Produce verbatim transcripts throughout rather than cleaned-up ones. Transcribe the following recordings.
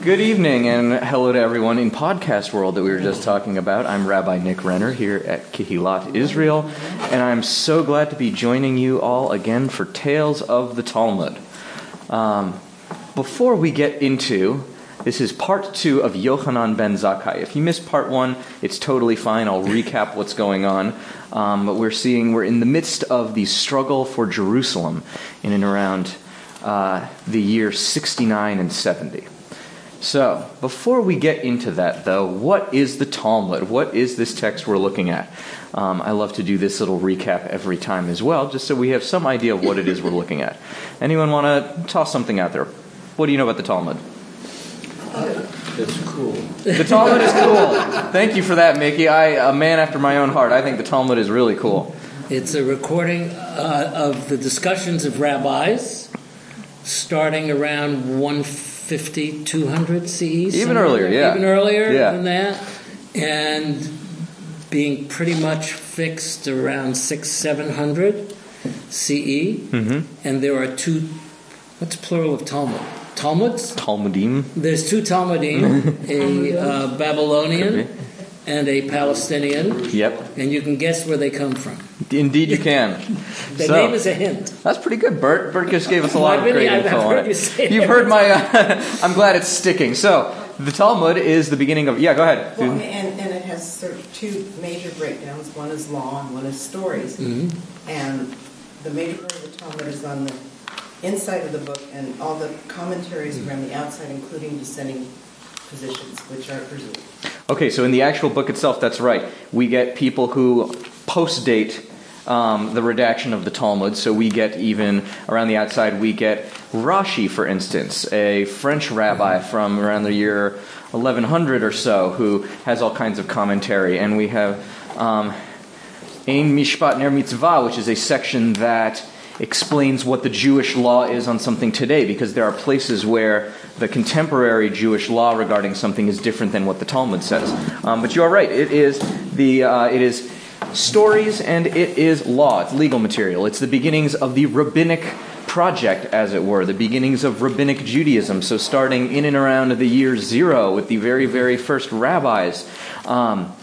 Good evening and hello to everyone in podcast world that we were just talking about. I'm Rabbi Nick Renner here at Kehilat Israel, and I'm so glad to be joining you all again for Tales of the Talmud. Um, before we get into, this is part two of Yochanan ben Zakkai. If you missed part one, it's totally fine. I'll recap what's going on. Um, but we're seeing, we're in the midst of the struggle for Jerusalem in and around uh, the year sixty-nine and seventy. So, before we get into that, though, what is the Talmud? What is this text we're looking at? Um, I love to do this little recap every time as well, just so we have some idea of what it is we're looking at. Anyone want to toss something out there? What do you know about the Talmud? It's cool. The Talmud is cool. Thank you for that, Mickey. I, a man after my own heart. I think the Talmud is really cool. It's a recording uh, of the discussions of rabbis starting around one fifty, two hundred C E. Even earlier, yeah. Even earlier yeah. than that. And being pretty much fixed around six, seven hundred C E. Mm-hmm. And there are two, what's plural of Talmud? Talmuds? Talmudim. There's two Talmudim, a uh, Babylonian and a Palestinian. Yep. And you can guess where they come from. Indeed you can. The so, name is a hint. That's pretty good, Bert. Bert just gave us a lot of great I've info heard on you it. say You've that. heard my... Uh, I'm glad it's sticking. So, the Talmud is the beginning of... Yeah, go ahead. Well, and, and it has sort of two major breakdowns. One is law and one is stories. Mm-hmm. And the major part of the Talmud is on the inside of the book, and all the commentaries are on the outside, including dissenting positions, which are presumed. Okay, so in the actual book itself, that's right. We get people who post-date um, the redaction of the Talmud. So we get even, around the outside, we get Rashi, for instance, a French rabbi from around the year eleven hundred or so, who has all kinds of commentary. And we have um, Ein Mishpat Ner Mitzvah, which is a section that explains what the Jewish law is on something today, because there are places where the contemporary Jewish law regarding something is different than what the Talmud says. Um, but you are right; it is the uh, it is stories and it is law. It's legal material. It's the beginnings of the rabbinic project, as it were, the beginnings of rabbinic Judaism. So starting in and around the year zero with the very, very first rabbis. Um,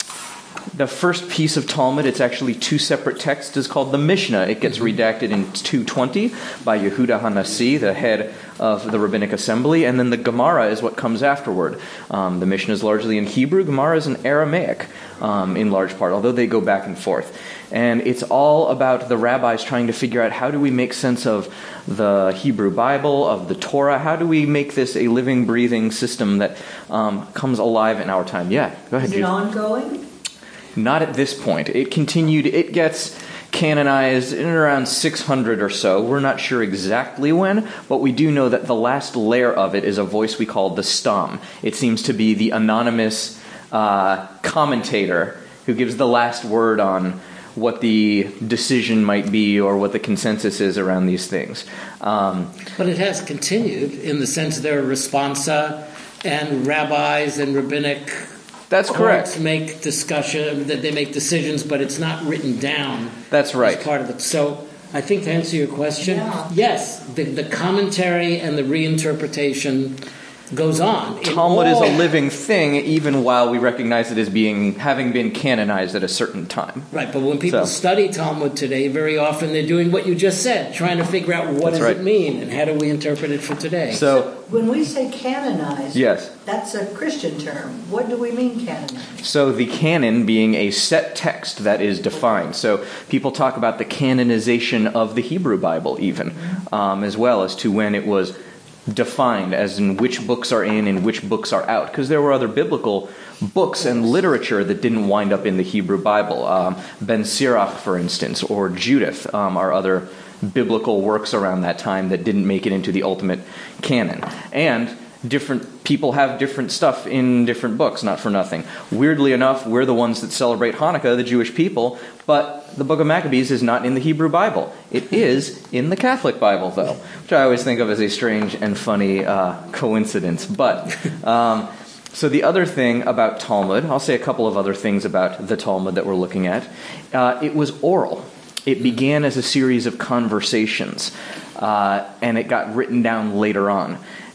The first piece of Talmud, it's actually two separate texts, is called the Mishnah. It gets redacted in two twenty by Yehuda HaNasi, the head of the Rabbinic Assembly, and then the Gemara is what comes afterward. Um, the Mishnah is largely in Hebrew. Gemara is in Aramaic, um, in large part, although they go back and forth. And it's all about the rabbis trying to figure out, how do we make sense of the Hebrew Bible, of the Torah? How do we make this a living, breathing system that um, comes alive in our time? Yeah, go ahead. Is it ongoing? Not at this point. It continued, it gets canonized in around six hundred or so. We're not sure exactly when, but we do know that the last layer of it is a voice we call the Stam. It seems to be the anonymous uh, commentator who gives the last word on what the decision might be or what the consensus is around these things. Um, but it has continued in the sense there are responsa and rabbis and rabbinic... That's correct. Make discussion that they make decisions, but it's not written down. That's right. As part of it. So I think to answer your question, yeah. yes, the, the commentary and the reinterpretation goes on. Talmud all... is a living thing, even while we recognize it as being having been canonized at a certain time. Right, but when people so. study Talmud today, very often they're doing what you just said, trying to figure out what That's does right. it mean and how do we interpret it for today. So, when we say canonized, yes. that's a Christian term. What do we mean canonized? So the canon being a set text that is defined. So people talk about the canonization of the Hebrew Bible even, um, as well as to when it was defined, as in which books are in and which books are out. Because there were other biblical books and literature that didn't wind up in the Hebrew Bible. Um, Ben Sirach, for instance, or Judith um, are other biblical works around that time that didn't make it into the ultimate canon. And different people have different stuff in different books, not for nothing. Weirdly enough, we're the ones that celebrate Hanukkah, the Jewish people, but the Book of Maccabees is not in the Hebrew Bible. It is in the Catholic Bible, though, which I always think of as a strange and funny uh, coincidence. But um, so the other thing about Talmud, I'll say a couple of other things about the Talmud that we're looking at. Uh, it was oral. It began as a series of conversations, uh, and it got written down later on.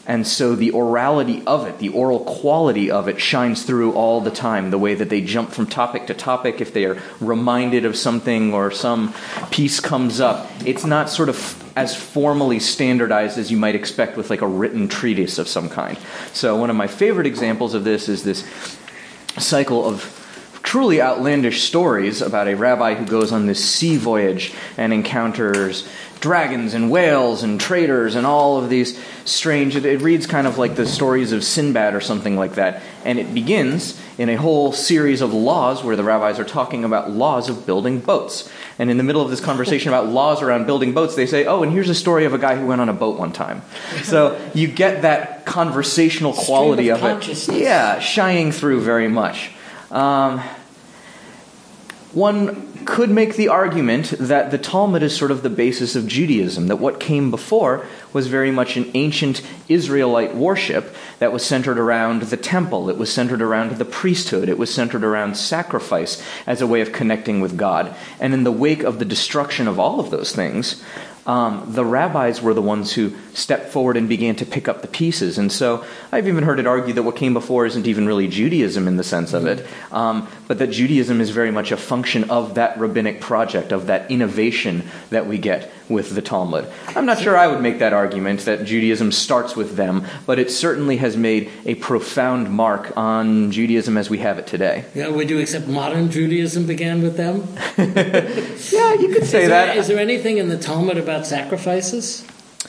And so the orality of it, the oral quality of it shines through all the time, the way that they jump from topic to topic. If they are reminded of something or some piece comes up, it's not sort of as formally standardized as you might expect with like a written treatise of some kind. So one of my favorite examples of this is this cycle of truly outlandish stories about a rabbi who goes on this sea voyage and encounters dragons and whales and traders and all of these strange... It, it reads kind of like the stories of Sinbad or something like that. And it begins in a whole series of laws where the rabbis are talking about laws of building boats. And in the middle of this conversation about laws around building boats, they say, oh, and here's a story of a guy who went on a boat one time. So you get that conversational quality Stream of of it. Yeah, shining through very much. Um, one could make the argument that the Talmud is sort of the basis of Judaism, that what came before was very much an ancient Israelite worship that was centered around the temple, it was centered around the priesthood, it was centered around sacrifice as a way of connecting with God. And in the wake of the destruction of all of those things, Um, the rabbis were the ones who stepped forward and began to pick up the pieces. And so I've even heard it argued that what came before isn't even really Judaism in the sense of it, um, but that Judaism is very much a function of that rabbinic project, of that innovation that we get with the Talmud. I'm not sure I would make that argument that Judaism starts with them, but it certainly has made a profound mark on Judaism as we have it today. Yeah, would you accept modern Judaism began with them? Yeah, you could say is that. There, is there anything in the Talmud about sacrifices?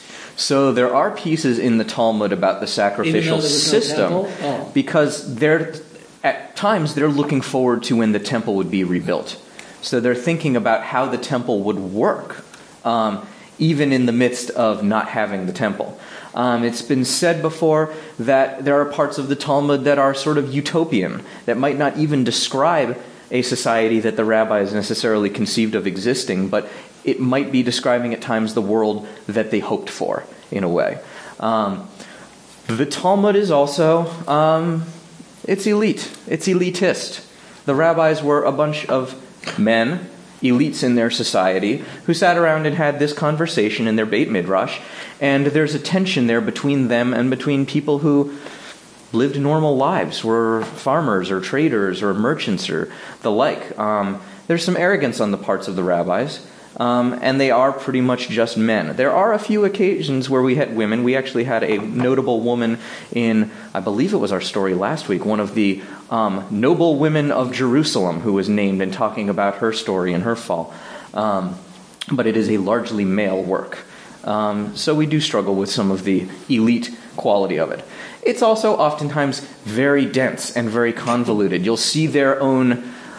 So there are pieces in the Talmud about the sacrificial system, no oh. because they're at times they're looking forward to when the temple would be rebuilt. So they're thinking about how the temple would work, um, even in the midst of not having the temple. Um, it's been said before that there are parts of the Talmud that are sort of utopian, that might not even describe a society that the rabbis necessarily conceived of existing, but it might be describing at times the world that they hoped for, in a way. Um, the Talmud is also, um, it's elite. It's elitist. The rabbis were a bunch of men, elites in their society, who sat around and had this conversation in their Beit Midrash, and there's a tension there between them and between people who lived normal lives, were farmers or traders or merchants or the like. Um, there's some arrogance on the parts of the rabbis. Um, and they are pretty much just men. There are a few occasions where we had women. We actually had a notable woman in, I believe it was our story last week, one of the um, noble women of Jerusalem who was named and talking about her story and her fall. Um, but it is a largely male work. Um, so we do struggle with some of the elite quality of it. It's also oftentimes very dense and very convoluted. You'll see their own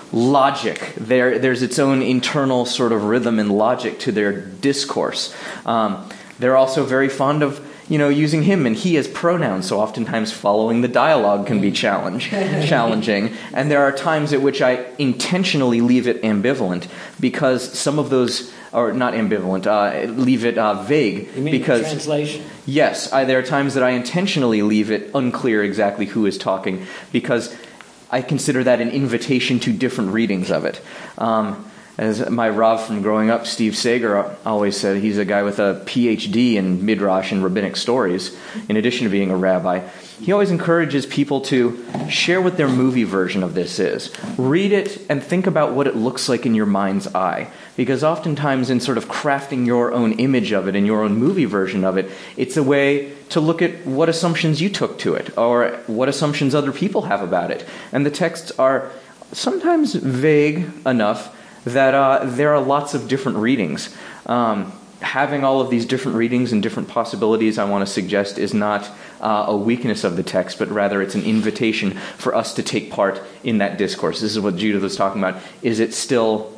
logic. There, there's its own internal sort of rhythm and logic to their discourse. Um, they're also very fond of, you know, using him and he as pronouns, so oftentimes following the dialogue can be challenge, challenging. And there are times at which I intentionally leave it ambivalent because some of those, or not ambivalent, uh, leave it uh, vague. You mean because the translation? Yes, I, there are times that I intentionally leave it unclear exactly who is talking because I consider that an invitation to different readings of it. Um, as my Rav from growing up, Steve Sager, always said, he's a guy with a P H D in Midrash and rabbinic stories, in addition to being a rabbi. He always encourages people to share what their movie version of this is. Read it and think about what it looks like in your mind's eye. Because oftentimes in sort of crafting your own image of it and your own movie version of it, it's a way to look at what assumptions you took to it or what assumptions other people have about it. And the texts are sometimes vague enough that uh, there are lots of different readings. Um, having all of these different readings and different possibilities, I want to suggest, is not uh, a weakness of the text, but rather it's an invitation for us to take part in that discourse. This is what Judith was talking about. Is it still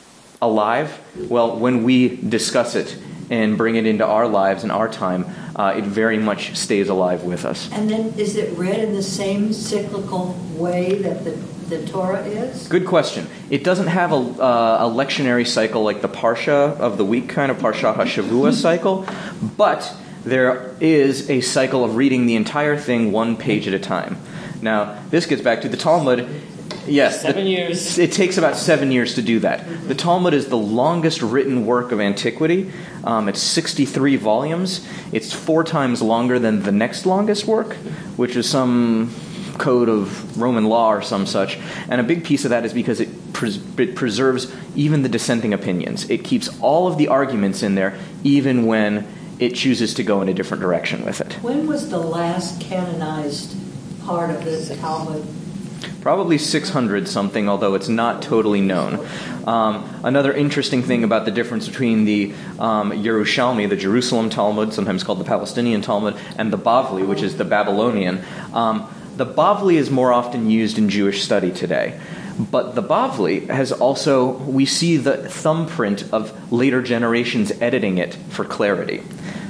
alive? Well, when we discuss it and bring it into our lives and our time, uh, it very much stays alive with us. And then is it read in the same cyclical way that the, the Torah is? Good question. It doesn't have a, uh, a lectionary cycle like the Parsha of the week kind of Parsha HaShavua cycle, but there is a cycle of reading the entire thing one page at a time. Now, this gets back to the Talmud. Yes. Seven the, years. It takes about seven years to do that. The Talmud is the longest written work of antiquity. Um, it's sixty-three volumes. It's four times longer than the next longest work, which is some code of Roman law or some such. And a big piece of that is because it, pres- it preserves even the dissenting opinions. It keeps all of the arguments in there, even when it chooses to go in a different direction with it. When was the last canonized part of the Talmud? Probably six hundred something, although it's not totally known. Um, another interesting thing about the difference between the um, Yerushalmi, the Jerusalem Talmud, sometimes called the Palestinian Talmud, and the Bavli, which is the Babylonian. Um, the Bavli is more often used in Jewish study today. But the Bavli has also, we see the thumbprint of later generations editing it for clarity.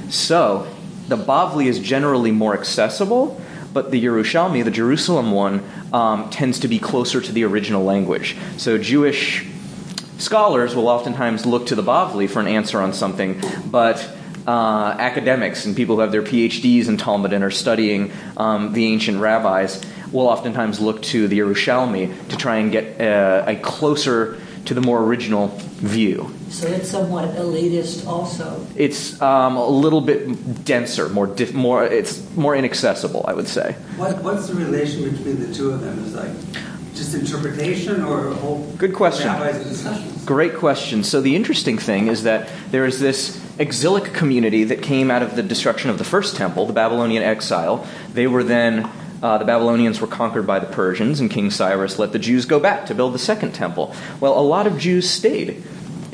So the Bavli is generally more accessible, but the Yerushalmi, the Jerusalem one, um, tends to be closer to the original language. So Jewish scholars will oftentimes look to the Bavli for an answer on something, but uh, academics and people who have their P H Ds in Talmud and are studying um, the ancient rabbis will oftentimes look to the Yerushalmi to try and get uh, a closer to the more original view. So it's somewhat elitist also. It's um, a little bit denser, more diff- more. It's more inaccessible, I would say. What What's the relation between the two of them? Is like just interpretation or a whole Good question. rabbis' discussions? Great question. So the interesting thing is that there is this exilic community that came out of the destruction of the first temple, the Babylonian exile. They were then. Uh, the Babylonians were conquered by the Persians, and King Cyrus let the Jews go back to build the second temple. Well, a lot of Jews stayed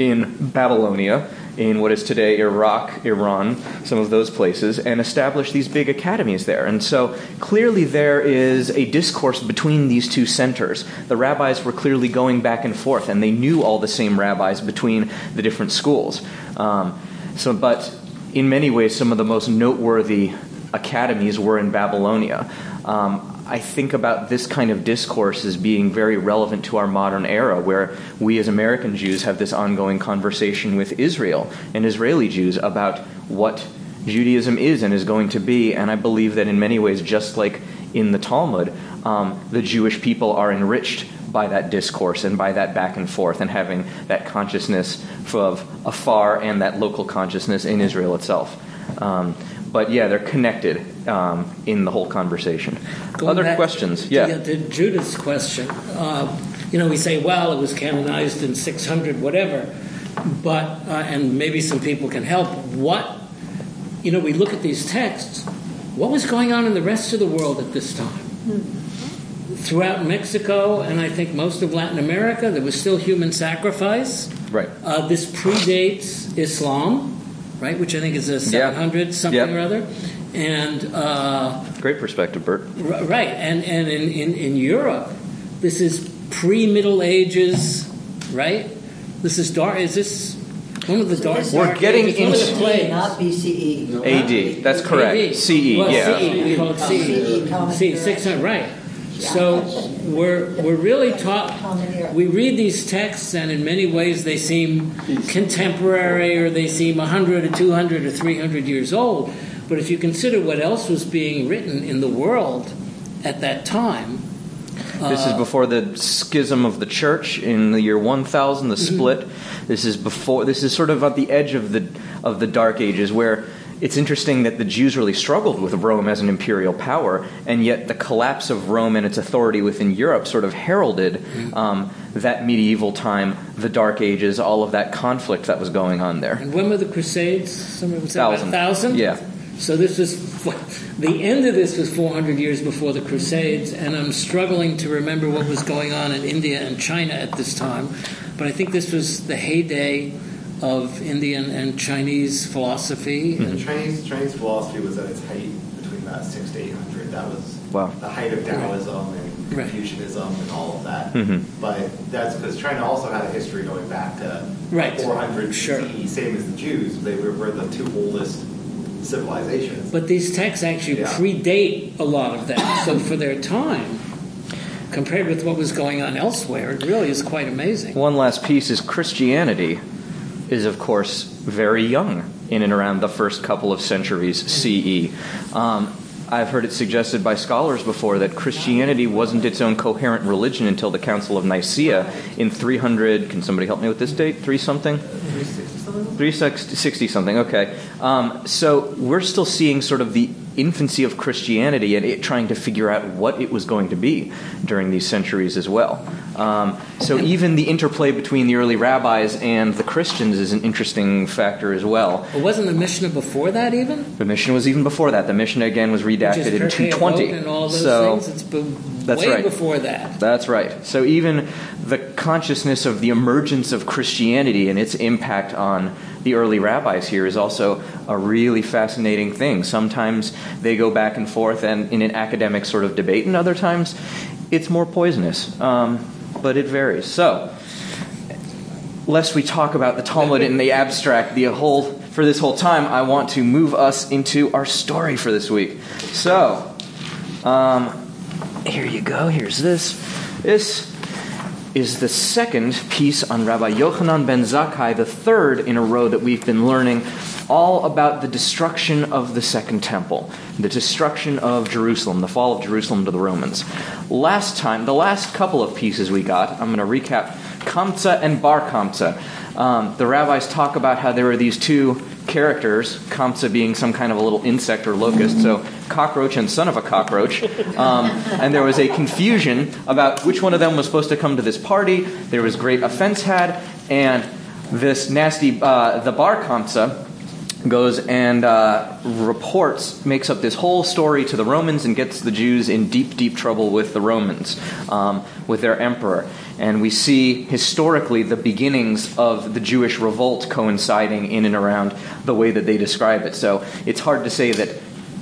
in Babylonia, in what is today Iraq, Iran, some of those places, and established these big academies there. And so clearly there is a discourse between these two centers. The rabbis were clearly going back and forth, and they knew all the same rabbis between the different schools. Um, so, but in many ways, some of the most noteworthy academies were in Babylonia. Um, I think about this kind of discourse as being very relevant to our modern era, where we as American Jews have this ongoing conversation with Israel and Israeli Jews about what Judaism is and is going to be. And I believe that in many ways, just like in the Talmud, um, the Jewish people are enriched by that discourse and by that back and forth and having that consciousness of afar and that local consciousness in Israel itself. Um, But yeah, they're connected um, in the whole conversation. Going Other back questions? To, Yeah. to Judith's question. Uh, you know, we say, well, it was canonized in six hundred, whatever. But, uh, and maybe some people can help. What, you know, we look at these texts. What was going on in the rest of the world at this time? Hmm. Throughout Mexico and I think most of Latin America, there was still human sacrifice. Right. Uh, this predates Islam. Right, which I think is a seven hundred yeah. something yeah. or other, and uh, Great perspective, Bert. r- right, and and in, in, in Europe, this is pre-Middle Ages, right? This is dark. Is this one of the dark? This is- We're dark getting ages, one of the into- plagues. Not B C E. A D. That's correct. A D. C E. Well, yeah. C E. We call it C E. C E, common C era. six hundred. Right. So we're we're really taught. Common era. We read these texts, and in many ways they seem contemporary, or they seem one hundred or two hundred or three hundred years old. But if you consider what else was being written in the world at that time, This is before the schism of the church in the year one thousand, the split. Mm-hmm. This is before. This is sort of at the edge of the of the Dark Ages, where it's interesting that the Jews really struggled with Rome as an imperial power, and yet the collapse of Rome and its authority within Europe sort of heralded um, that medieval time, the Dark Ages, all of that conflict that was going on there. and when were the Crusades? Someone would say about Thousand. a thousand. Yeah. So this was the end of this was four hundred years before the Crusades, and I'm struggling to remember what was going on in India and China at this time. But I think this was the heyday of Indian and Chinese philosophy. The Chinese Chinese philosophy was at its height between that six to eight hundred. That was Wow. the height of Taoism and Right. Confucianism and all of that. Mhm. But that's because China also had a history going back to Right. four hundred Sure. B C E, same as the Jews. They were, were the two oldest civilizations. But these texts actually Yeah. predate a lot of that. So for their time, compared with what was going on elsewhere, it really is quite amazing. One last piece is Christianity is, of course, very young in and around the first couple of centuries C E. Um, I've heard it suggested by scholars before that Christianity wasn't its own coherent religion until the Council of Nicaea in three hundred, can somebody help me with this date? Three something? three sixty something, okay. Um, so we're still seeing sort of the infancy of Christianity and it trying to figure out what it was going to be during these centuries as well. Um, so even the interplay between the early rabbis and the Christians is an interesting factor as well. Well, wasn't the Mishnah before that even? The Mishnah was even before that. The Mishnah again was redacted in two twenty. And all those so things. It's been that's way right. before that. That's right. So even the consciousness of the emergence of Christianity and its impact on the early rabbis here is also a really fascinating thing. Sometimes they go back and forth and in an academic sort of debate, and other times it's more poisonous. Um, but it varies. So, lest we talk about the Talmud in the abstract the whole for this whole time, I want to move us into our story for this week. So, um, here you go. Here's this. This is the second piece on Rabbi Yochanan ben Zakkai, the third in a row that we've been learning all about the destruction of the Second Temple, the destruction of Jerusalem, the fall of Jerusalem to the Romans. Last time, the last couple of pieces we got, I'm going to recap Kamsa and Bar Kamsa. Um, the rabbis talk about how there were these two characters, Kamsa being some kind of a little insect or locust, so cockroach and son of a cockroach. Um, and there was a confusion about which one of them was supposed to come to this party. There was great offense had, and this nasty, uh, the Bar Kamsa, goes and uh, reports, makes up this whole story to the Romans and gets the Jews in deep, deep trouble with the Romans, um, with their emperor. And we see historically the beginnings of the Jewish revolt coinciding in and around the way that they describe it. So it's hard to say that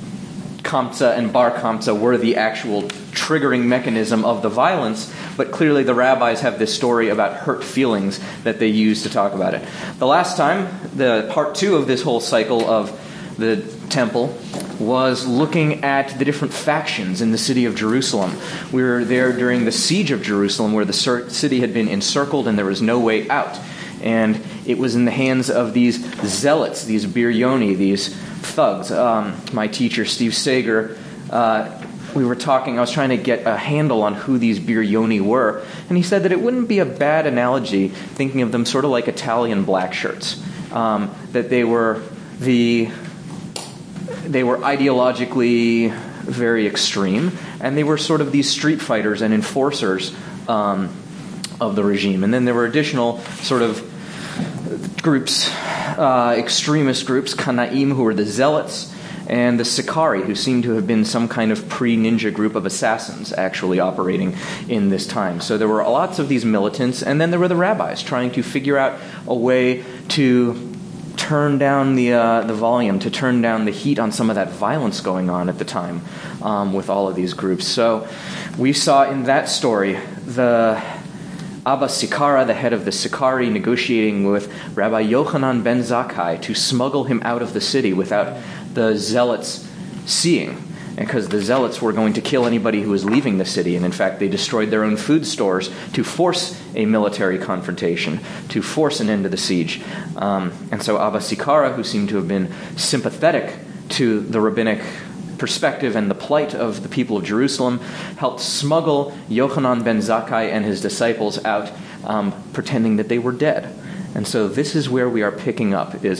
Kamsa and Bar Kamsa were the actual triggering mechanism of the violence, but clearly the rabbis have this story about hurt feelings that they use to talk about it. The last time, the part two of this whole cycle of the temple was looking at the different factions in the city of Jerusalem. We were there during the siege of Jerusalem where the city had been encircled and there was no way out. And it was in the hands of these zealots, these biryoni, these thugs. Um, my teacher, Steve Sager, uh, we were talking, I was trying to get a handle on who these biryoni were, and he said that it wouldn't be a bad analogy thinking of them sort of like Italian black shirts, um, that they were the they were ideologically very extreme, and they were sort of these street fighters and enforcers um, of the regime. And then there were additional sort of groups, uh, extremist groups, Kanaim, who were the zealots, and the Sicarii, who seem to have been some kind of pre-ninja group of assassins actually operating in this time. So there were lots of these militants, and then there were the rabbis trying to figure out a way to turn down the uh, the volume, to turn down the heat on some of that violence going on at the time um, with all of these groups. So we saw in that story the Abba Sikara, the head of the Sicarii, negotiating with Rabbi Yochanan ben Zakkai to smuggle him out of the city without the zealots seeing, because the zealots were going to kill anybody who was leaving the city, and in fact they destroyed their own food stores to force a military confrontation, to force an end to the siege. Um, and so Abba Sikara, who seemed to have been sympathetic to the rabbinic perspective and the plight of the people of Jerusalem, helped smuggle Yochanan ben Zakkai and his disciples out, um, pretending that they were dead. And so this is where we are picking up, is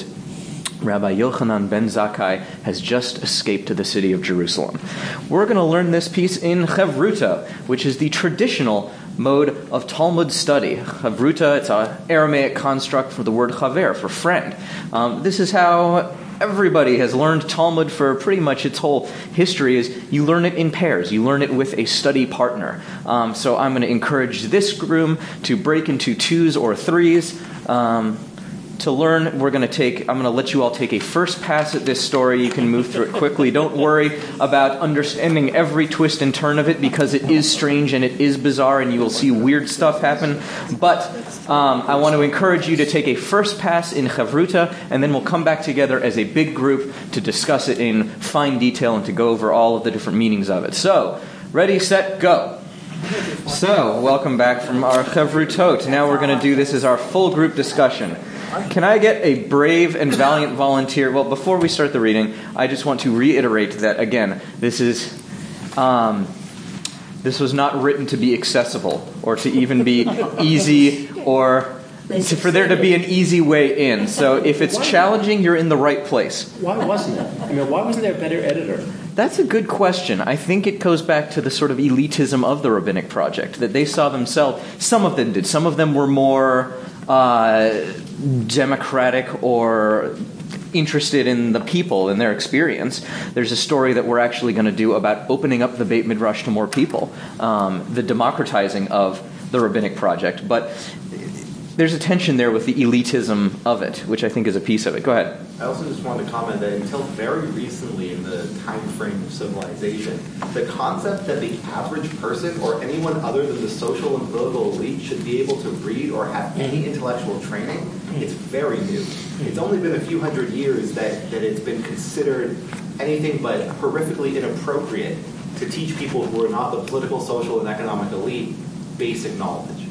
Rabbi Yochanan ben Zakkai has just escaped to the city of Jerusalem. We're going to learn this piece in Chavruta, which is the traditional mode of Talmud study. Chavruta, it's an Aramaic construct for the word chaver, for friend. Um, this is how everybody has learned Talmud for pretty much its whole history, is you learn it in pairs. You learn it with a study partner. Um, so I'm going to encourage this room to break into twos or threes. Um, To learn, we're going to take, I'm going to let you all take a first pass at this story. You can move through it quickly. Don't worry about understanding every twist and turn of it, because it is strange and it is bizarre and you will see weird stuff happen. But um, I want to encourage you to take a first pass in Chavruta, and then we'll come back together as a big group to discuss it in fine detail and to go over all of the different meanings of it. So, ready, set, go. So, welcome back from our Chavrutot. Now we're going to do this as our full group discussion. Can I get a brave and valiant volunteer? Well, before we start the reading, I just want to reiterate that, again, this is um, this was not written to be accessible or to even be easy or to, for there to be an easy way in. So if it's challenging, you're in the right place. Why wasn't it? I mean, why wasn't there a better editor? That's a good question. I think it goes back to the sort of elitism of the Rabbinic Project, that they saw themselves, some of them did, some of them were more uh, democratic or interested in the people and their experience. There's a story that we're actually going to do about opening up the Beit Midrash to more people, um, the democratizing of the Rabbinic Project. But there's a tension there with the elitism of it, which I think is a piece of it. Go ahead. I also just wanted to comment that until very recently in the time frame of civilization, the concept that the average person or anyone other than the social and political elite should be able to read or have any intellectual training, it's very new. It's only been a few hundred years that, that it's been considered anything but horrifically inappropriate to teach people who are not the political, social, and economic elite basic knowledge.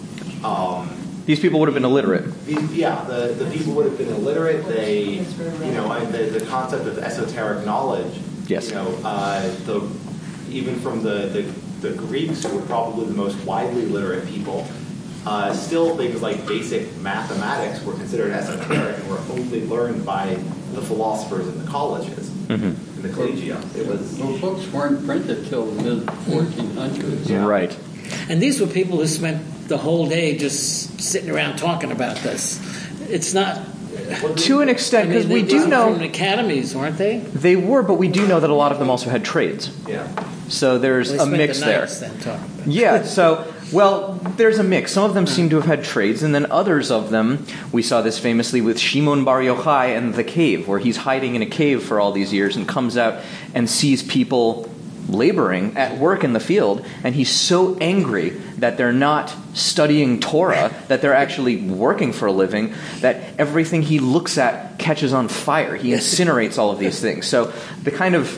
Um, These people would have been illiterate. These, yeah, the, the people would have been illiterate. They, you know, and the, the concept of esoteric knowledge. Yes. You know, uh, the even from the, the, the Greeks, who were probably the most widely literate people, uh, still things like basic mathematics were considered esoteric and were only learned by the philosophers in the colleges, mm-hmm. in the collegia. It was well, books weren't printed till the mid fourteen hundreds. Yeah. Right. And these were people who spent the whole day just sitting around talking about this. It's not... To an extent, because I mean, we do know... from academies, weren't they? They were, but we do know that a lot of them also had trades. Yeah. So there's They a spent mix the there. nights then talking about it. Yeah, so, well, there's a mix. Some of them seem to have had trades, and then others of them, we saw this famously with Shimon Bar Yochai and the cave, where he's hiding in a cave for all these years and comes out and sees people laboring at work in the field, and he's so angry that they're not studying Torah, that they're actually working for a living, that everything he looks at catches on fire. He incinerates all of these things. So the kind of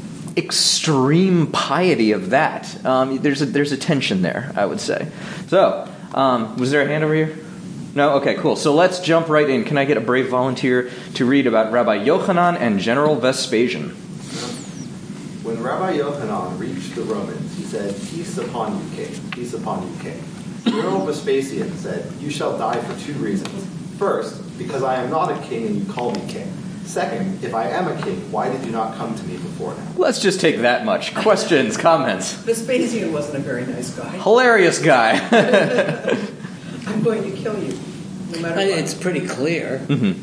extreme piety of that, um, there's a, there's a tension there, I would say. So, um, was there a hand over here? No? Okay, cool. So let's jump right in. Can I get a brave volunteer to read about Rabbi Yochanan and General Vespasian? When Rabbi Yochanan reached the Romans, he said, "Peace upon you, king. Peace upon you, king." General Vespasian said, "You shall die for two reasons. First, because I am not a king and you call me king. Second, if I am a king, why did you not come to me before now?" Let's just take that much. Questions, comments? Vespasian wasn't a very nice guy. Hilarious guy. I'm going to kill you, no matter what. It's pretty clear. Mm-hmm.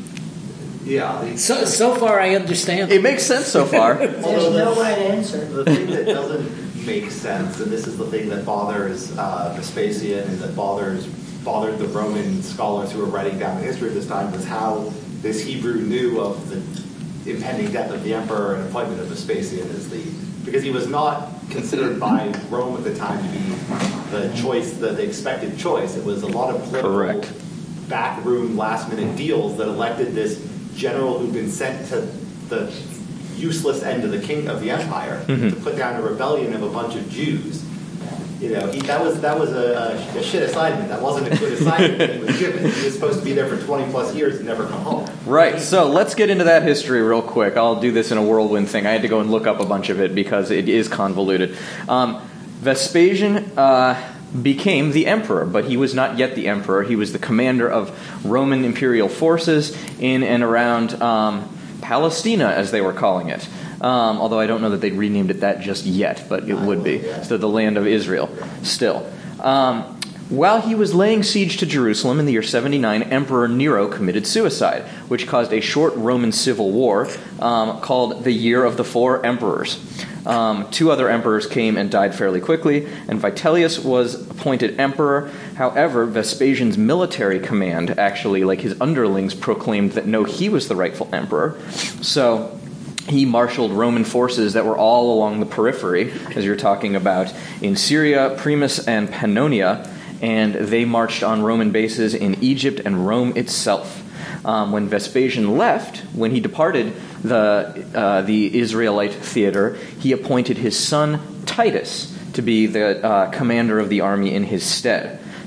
Yeah. The, So, so far, I understand. It makes sense so far. There's Although no the- right answer. The thing that doesn't make sense, and this is the thing that bothers uh, Vespasian and that bothers bothered the Roman scholars who were writing down the history of this time, was how this Hebrew knew of the impending death of the emperor and appointment of Vespasian as the, because he was not considered by Rome at the time to be the choice, the, the expected choice. It was a lot of political Correct. backroom last-minute deals that elected this general who'd been sent to the useless end of the king of the empire Mm-hmm. to put down a rebellion of a bunch of Jews. You know, he, that was that was a, a, a shit assignment. That wasn't a good assignment that he was given. He was supposed to be there for twenty plus years and never come home. Right, so let's get into that history real quick. I'll do this in a whirlwind thing. I had to go and look up a bunch of it because it is convoluted. Um, Vespasian uh, became the emperor, but he was not yet the emperor. He was the commander of Roman imperial forces in and around um, Palestina, as they were calling it. Um, although I don't know that they'd renamed it that just yet, but it would be. So the land of Israel, still. Um, while he was laying siege to Jerusalem in the year seventy-nine, Emperor Nero committed suicide, which caused a short Roman civil war um, called the Year of the Four Emperors. Um, two other emperors came and died fairly quickly, and Vitellius was appointed emperor. However, Vespasian's military command, actually, like his underlings, proclaimed that no, he was the rightful emperor. So he marshaled Roman forces that were all along the periphery, as you're talking about, in Syria, Primus, and Pannonia, and they marched on Roman bases in Egypt and Rome itself. Um, when Vespasian left, when he departed the uh, the Israelite theater, he appointed his son Titus to be the uh, commander of the army in his stead.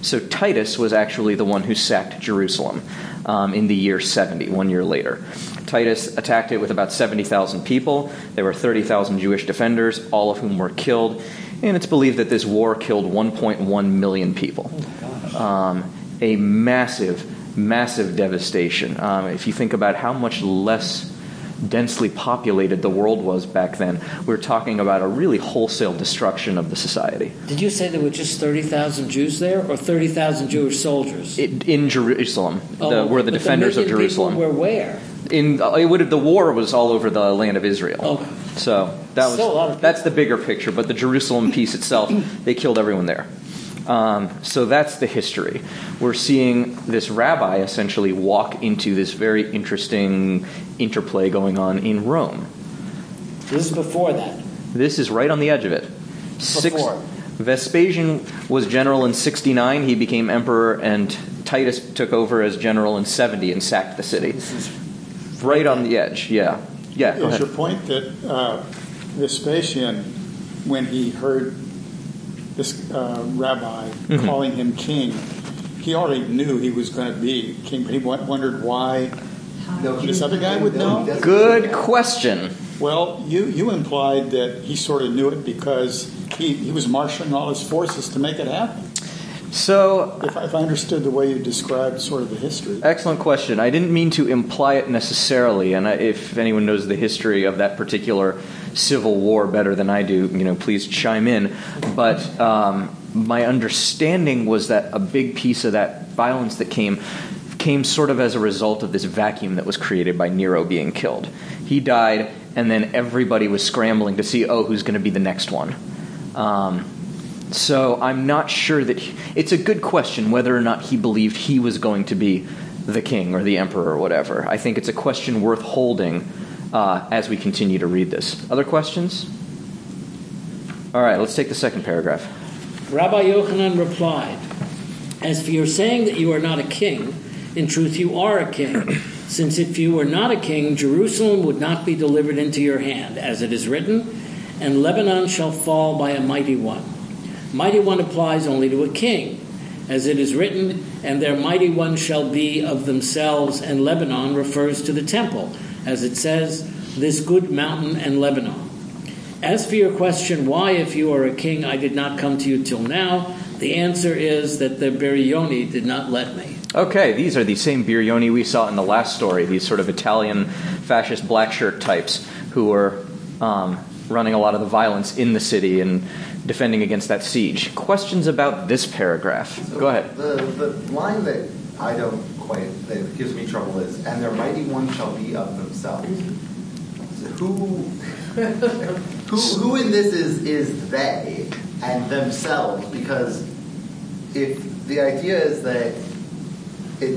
So Titus was actually the one who sacked Jerusalem um, in the year seventy, one year later. Titus attacked it with about seventy thousand people. There were thirty thousand Jewish defenders, all of whom were killed. And it's believed that this war killed one point one million people. Um, a massive, massive devastation. Um, if you think about how much less densely populated the world was back then, we're talking about a really wholesale destruction of the society. Did you say there were just thirty thousand Jews there, or thirty thousand Jewish soldiers? It, in Jerusalem, oh, the, were the but defenders the of Jerusalem. People were where? In it would have, the war was all over the land of Israel. Oh. So that was Still a lot of people. that's the bigger picture. But the Jerusalem piece itself, they killed everyone there. Um, so that's the history. We're seeing this rabbi essentially walk into this very interesting interplay going on in Rome. This is before that. This is right on the edge of it. Six, Before. Vespasian was general in sixty-nine. He became emperor, and Titus took over as general in seventy and sacked the city. This is Right on the edge, yeah. Yeah, go Is ahead. your point that uh, Vespasian, when he heard this uh, rabbi Mm-hmm. calling him king, he already knew he was going to be king, but he w- wondered why No, he- this other guy would no, know? he doesn't. Good question. Well, you, you implied that he sort of knew it because he, he was marshaling all his forces to make it happen. So, If I, if I understood the way you described sort of the history. excellent question. I didn't mean to imply it necessarily, and I, if anyone knows the history of that particular civil war better than I do, you know, please chime in. But um, my understanding was that a big piece of that violence that came came sort of as a result of this vacuum that was created by Nero being killed. He died, and then everybody was scrambling to see, oh, who's going to be the next one. Um, So I'm not sure that he, it's a good question whether or not he believed he was going to be the king or the emperor or whatever. I think it's a question worth holding uh, as we continue to read this. Other questions? All right, let's take the second paragraph. Rabbi Yochanan replied, "As for your saying that you are not a king, in truth you are a king. Since if you were not a king, Jerusalem would not be delivered into your hand, as it is written, and Lebanon shall fall by a mighty one. Mighty one applies only to a king, as it is written, and their mighty one shall be of themselves, and Lebanon refers to the temple, as it says, this good mountain and Lebanon. As for your question, why, if you are a king, I did not come to you till now, the answer is that the Berioni did not let me." Okay, these are the same Birioni we saw in the last story, these sort of Italian fascist black shirt types who were um, running a lot of the violence in the city and defending against that siege. Questions about this paragraph? So Go ahead. The, the line that I don't quite, that gives me trouble is, and their mighty one shall be of themselves. So who, who, who in this is, is they and themselves? Because if the idea is that it,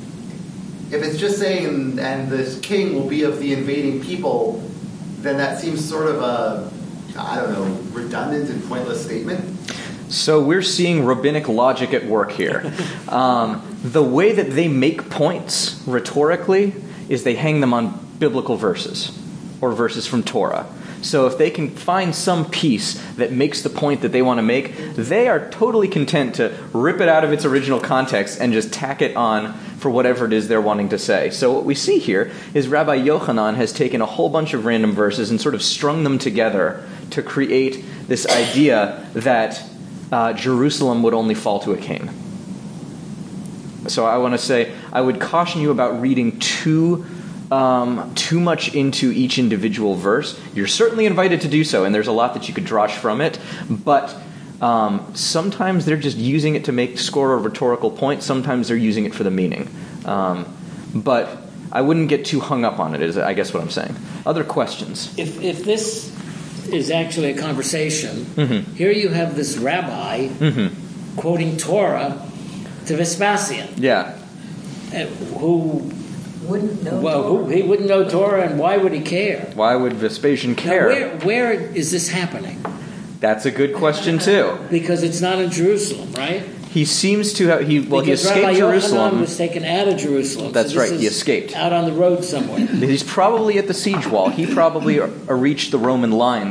if it's just saying, and this king will be of the invading people, then that seems sort of a, I don't know, redundant and pointless statement. So we're seeing rabbinic logic at work here. Um, the way that they make points rhetorically is they hang them on biblical verses or verses from Torah. So if they can find some piece that makes the point that they want to make, they are totally content to rip it out of its original context and just tack it on for whatever it is they're wanting to say. So what we see here is Rabbi Yochanan has taken a whole bunch of random verses and sort of strung them together to create this idea that uh, Jerusalem would only fall to a king. So I want to say, I would caution you about reading too um, too much into each individual verse. You're certainly invited to do so, and there's a lot that you could drash from it, but um, sometimes they're just using it to make score a rhetorical point. Sometimes they're using it for the meaning. Um, but I wouldn't get too hung up on it, is I guess what I'm saying. Other questions? If if this is actually a conversation, Mm-hmm. here you have this rabbi Mm-hmm. quoting Torah to Vespasian, Yeah. uh, who, Wouldn't know. well, who, Torah. he wouldn't know Torah, and why would he care? Why would Vespasian Now, care? where, where is this happening? That's a good question, too. Because it's not in Jerusalem, right? He seems to have... He, well, he because escaped Rabbi Jerusalem. Yochanan was taken out of Jerusalem. That's so this right, he is escaped. out on the road somewhere. He's probably at the siege wall. He probably uh, reached the Roman lines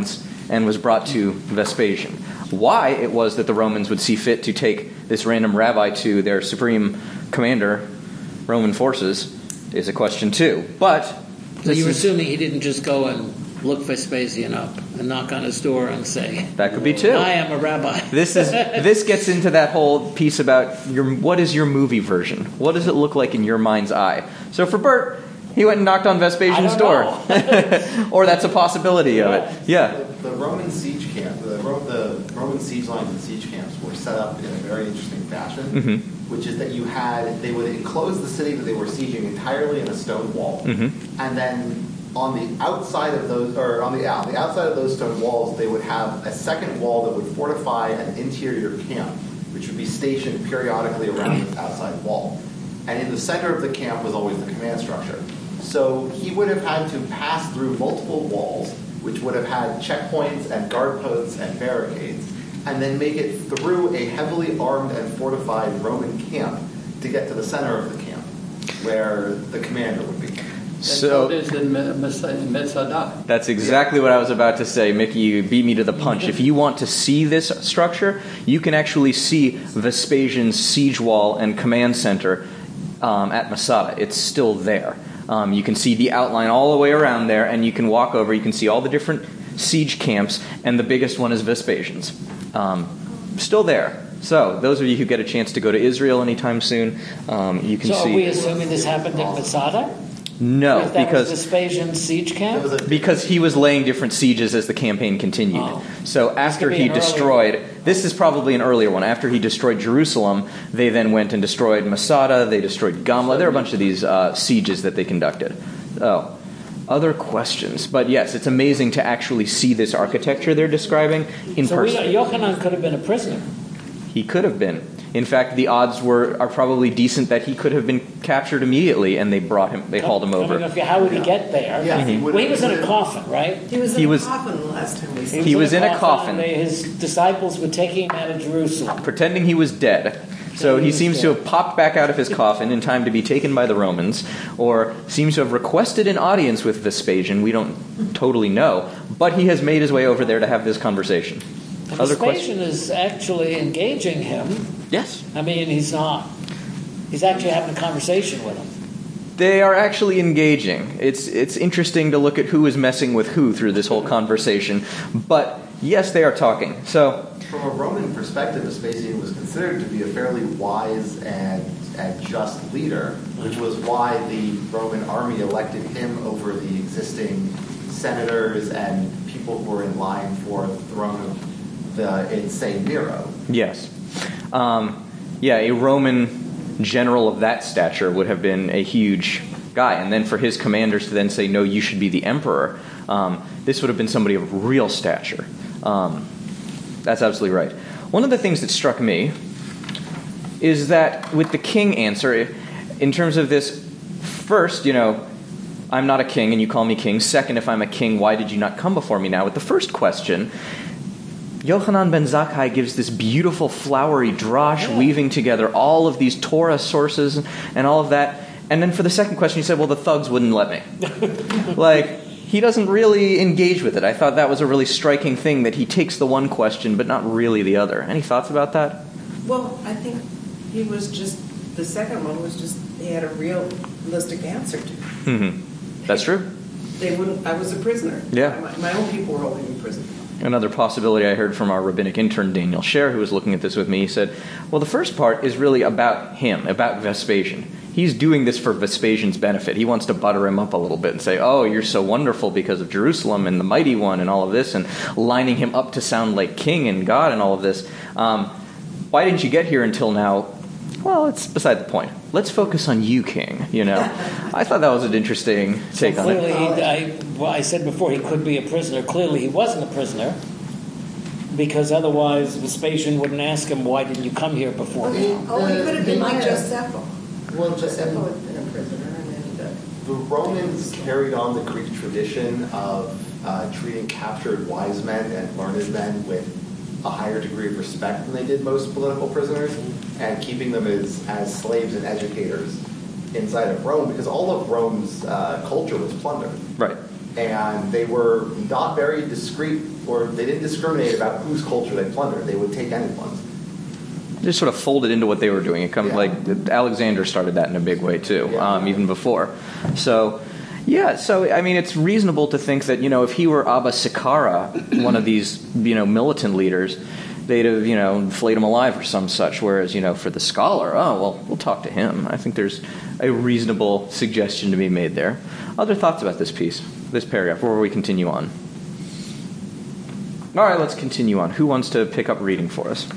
and was brought to Vespasian. Why it was that the Romans would see fit to take this random rabbi to their supreme commander, Roman forces, is a question too. But So you're is, assuming he didn't just go and look Vespasian up and knock on his door and say, that could be too. I am a rabbi. This is this gets into that whole piece about your what is your movie version? What does it look like in your mind's eye? So for Bert, he went and knocked on Vespasian's I door. don't Or that's a possibility of it. Yeah. The, the Roman siege camp, the, Ro- the Roman siege lines and siege camps were set up in a very interesting fashion, Mm-hmm. which is that you had, they would enclose the city that they were sieging entirely in a stone wall. Mm-hmm. And then on the outside of those, or on the, yeah, on the outside of those stone walls, they would have a second wall that would fortify an interior camp, which would be stationed periodically around the outside wall. And in the center of the camp was always the command structure. So he would have had to pass through multiple walls, which would have had checkpoints and guard posts and barricades, and then make it through a heavily armed and fortified Roman camp to get to the center of the camp, where the commander would be. So That's what it is in Me- Mes- Masada. that's exactly what I was about to say, Mickey. You beat me to the punch. If you want to see this structure, you can actually see Vespasian's siege wall and command center um, at Masada. It's still there. Um, you can see the outline all the way around there, and you can walk over. You can see all the different siege camps, and the biggest one is Vespasian's. Um, still there. So those of you who get a chance to go to Israel anytime soon, um, you can So see. are we assuming this happened at Masada? No, If that because was Vespasian's siege It camp? was a, because he was laying different sieges as the campaign continued. Oh. So after could be he an earlier destroyed, this is probably an earlier one. After he destroyed Jerusalem, they then went and destroyed Masada. They destroyed Gamla. There are a bunch of these uh, sieges that they conducted. Oh, other questions? But yes, it's amazing to actually see this architecture they're describing in So we, person. Yochanan could have been a prisoner. He could have been. In fact, the odds were are probably decent that he could have been captured immediately, and they brought him. They hauled him Coming over. up here, how would he get there? Yeah, he Well, he was in a coffin, right? He was in He a was- coffin the last time we saw He was in a coffin. and they- His disciples were taking him out of Jerusalem. Pretending he was dead. So he seems to have popped back out of his coffin in time to be taken by the Romans, or seems to have requested an audience with Vespasian. We don't totally know. But he has made his way over there to have this conversation. Other Vespasian questions? is actually engaging him. Yes. I mean, he's not. He's actually having a conversation with him. They are actually engaging. It's it's interesting to look at who is messing with who through this whole conversation. But yes, they are talking. So from a Roman perspective, Vespasian was considered to be a fairly wise and, and just leader, which was why the Roman army elected him over the existing senators and people who were in line for the throne of the insane Nero. yes. Um, yeah, a Roman general of that stature would have been a huge guy. And then for his commanders to then say, no, you should be the emperor, um, this would have been somebody of real stature. Um, that's absolutely right. One of the things that struck me is that with the king answer, in terms of this, first, you know, I'm not a king and you call me king. Second, if I'm a king, why did you not come before me now? With the first question, Yochanan ben Zakkai gives this beautiful flowery drosh, Yeah. weaving together all of these Torah sources and all of that. And then for the second question, he said, well, the thugs wouldn't let me. Like, he doesn't really engage with it. I thought that was a really striking thing, that he takes the one question, but not really the other. Any thoughts about that? Well, I think he was just, the second one was just, he had a realistic answer to. Mm-hmm. That's true. They wouldn't, I was a prisoner. Yeah. My, my own people were holding me prisoner. Another possibility I heard from our rabbinic intern, Daniel Scher, who was looking at this with me, he said, well, the first part is really about him, about Vespasian. He's doing this for Vespasian's benefit. He wants to butter him up a little bit and say, oh, you're so wonderful because of Jerusalem and the mighty one and all of this, and lining him up to sound like king and God and all of this. Um, why didn't you get here until now? Well, it's beside the point. Let's focus on you, king, you know. I thought that was an interesting take so on it. clearly, he, I, well, I said before he could be a prisoner. Clearly, he wasn't a prisoner, because otherwise Vespasian wouldn't ask him, why didn't you come here before me? Oh, he could have been like Yeah. Josephus. Well, just Josephus had been a prisoner, and then he died. the Romans carried on the Greek tradition of uh, treating captured wise men and learned men with a higher degree of respect than they did most political prisoners, and keeping them as, as slaves and educators inside of Rome, because all of Rome's uh, culture was plundered. Right. and they were not very discreet, or they didn't discriminate about whose culture they plundered. They would take anyone's. Just sort of folded into what they were doing. It comes Yeah. like Alexander started that in a big way too, Yeah. um, even before. So, yeah. So I mean, it's reasonable to think that, you know, if he were Abba Sikara, one of these, you know, militant leaders, they'd have, you know, flayed him alive or some such. Whereas, you know, for the scholar, oh well, we'll talk to him. I think there's a reasonable suggestion to be made there. Other thoughts about this piece, this paragraph, before we continue on? All right, let's continue on. Who wants to pick up reading for us?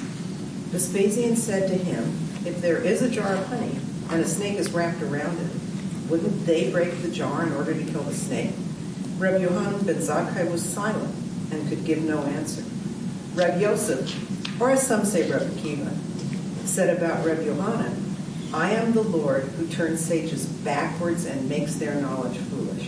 Vespasian said to him, "If there is a jar of honey and a snake is wrapped around it, wouldn't they break the jar in order to kill the snake?" Reb Yohanan ben Zakkai was silent and could give no answer. Reb Yosef, or as some say Reb Akiva, said about Reb Yohanan, "I am the Lord who turns sages backwards and makes their knowledge foolish."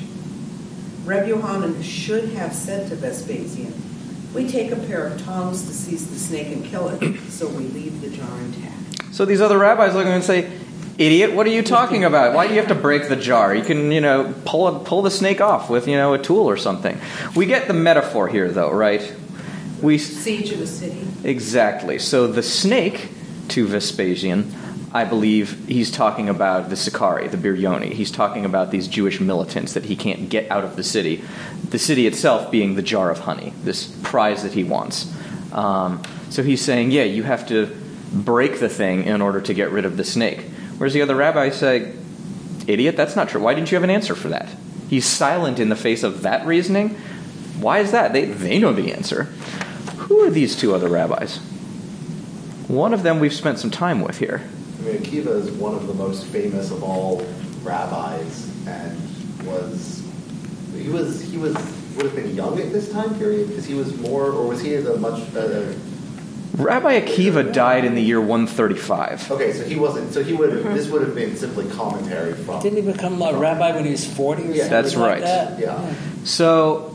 Reb Yohanan should have said to Vespasian, "We take a pair of tongs to seize the snake and kill it, so we leave the jar intact." So these other rabbis look at him and say, "Idiot, what are you talking about? Why do you have to break the jar? You can, you know, pull a, pull the snake off with, you know, a tool or something." We get the metaphor here, though, right? We Siege of a city. Exactly. So the snake, to Vespasian, I believe he's talking about the Sicarii, the Biryoni. He's talking about these Jewish militants that he can't get out of the city. The city itself being the jar of honey, this prize that he wants. Um, so he's saying, yeah, you have to break the thing in order to get rid of the snake. Whereas the other rabbis say, "Idiot, that's not true. Why didn't you have an answer for that?" He's silent in the face of that reasoning. Why is that? They, they know the answer. Who are these two other rabbis? One of them we've spent some time with here. I mean, Akiva is one of the most famous of all rabbis, and was he was he was would have been young at this time period, because he was more, or was he at a much uh, Rabbi Akiva died in the year one thirty-five. okay, so he wasn't. So he would have. This would have been simply commentary from. Didn't he become a rabbi when he was forty or Yeah, something that's like right. that? Yeah. So,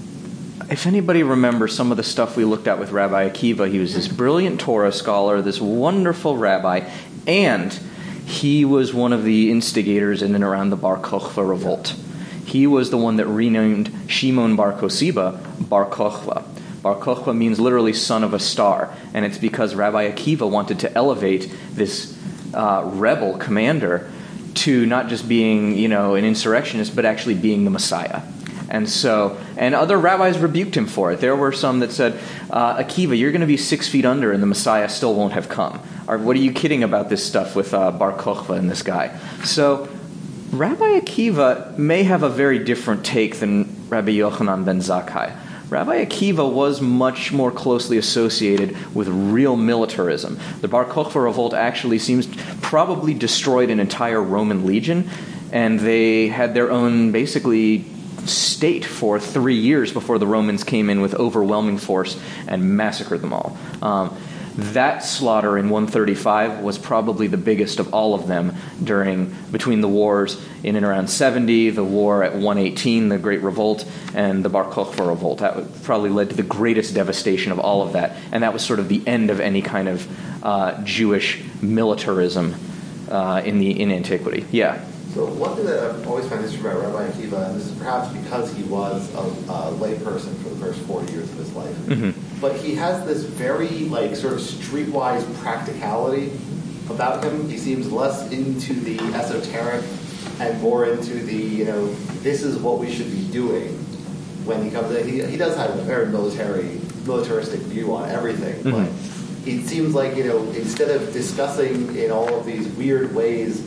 if anybody remembers some of the stuff we looked at with Rabbi Akiva, he was this brilliant Torah scholar, this wonderful rabbi, and he was one of the instigators in and around the Bar Kokhba revolt. He was the one that renamed Shimon Bar Kosiba Bar Kokhba. Bar Kokhba means literally son of a star, and it's because Rabbi Akiva wanted to elevate this uh, rebel commander to not just being, you know, an insurrectionist, but actually being the Messiah. And so, and other rabbis rebuked him for it. There were some that said, uh, Akiva, you're going to be six feet under and the Messiah still won't have come. Or what are you kidding about this stuff with uh, Bar Kokhba and this guy? So Rabbi Akiva may have a very different take than Rabbi Yochanan ben Zakkai. Rabbi Akiva was much more closely associated with real militarism. The Bar Kokhba revolt actually seems probably destroyed an entire Roman legion, and they had their own, basically, state for three years before the Romans came in with overwhelming force and massacred them all. Um, that slaughter in one thirty-five was probably the biggest of all of them during between the wars in and around seventy, the war at one eighteen, the Great Revolt, and the Bar Kokhba revolt. That probably led to the greatest devastation of all of that, and that was sort of the end of any kind of uh, Jewish militarism uh, in the in antiquity. Yeah. So one thing that I've always found interesting about Rabbi Akiva, and this is perhaps because he was a, a layperson for the first forty years of his life, Mm-hmm. but he has this very like sort of streetwise practicality about him. He seems less into the esoteric and more into the, you know, this is what we should be doing when he comes in. He, he does have a very military, militaristic view on everything, Mm-hmm. but it seems like, you know, instead of discussing in all of these weird ways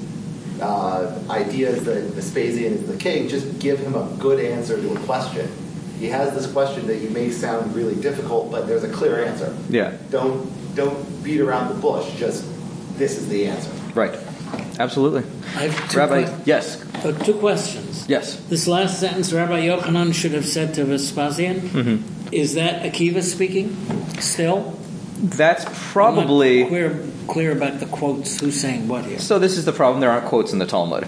Uh, ideas that Vespasian is the king, just give him a good answer to a question. He has this question that you may sound really difficult, but there's a clear answer. Yeah. Don't don't beat around the bush. Just this is the answer. Right. Absolutely. I have two, Rabbi, que- yes. uh, two questions. Yes. This last sentence, Rabbi Yochanan should have said to Vespasian, Mm-hmm. is that Akiva speaking still? That's I'm not probably... clear, clear about the quotes, who's saying what here. So this is the problem. There aren't quotes in the Talmud.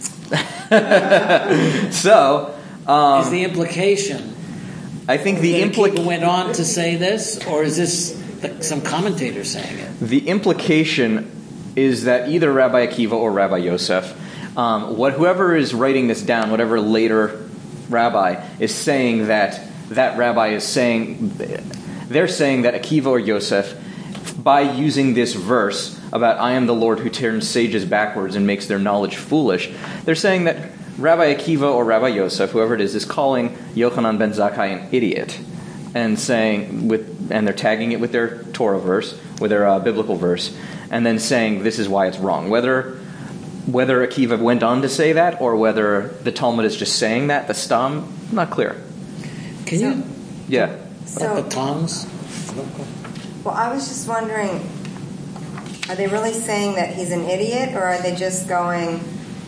so... Um, is the implication I think the that Akiva implication... went on to say this, or is this the, some commentator saying it? The implication is that either Rabbi Akiva or Rabbi Yosef, um, what whoever is writing this down, whatever later rabbi is saying that that rabbi is saying, they're saying that Akiva or Yosef, by using this verse about I am the Lord who turns sages backwards and makes their knowledge foolish, they're saying that Rabbi Akiva or Rabbi Yosef, whoever it is, is calling Yochanan ben Zakkai an idiot, and saying with, and they're tagging it with their Torah verse, with their uh, biblical verse, and then saying this is why it's wrong. Whether whether Akiva went on to say that, or whether the Talmud is just saying that, the stam, not clear. Can So- you? Yeah. So, the tongs? well, I was just wondering, are they really saying that he's an idiot, or are they just going,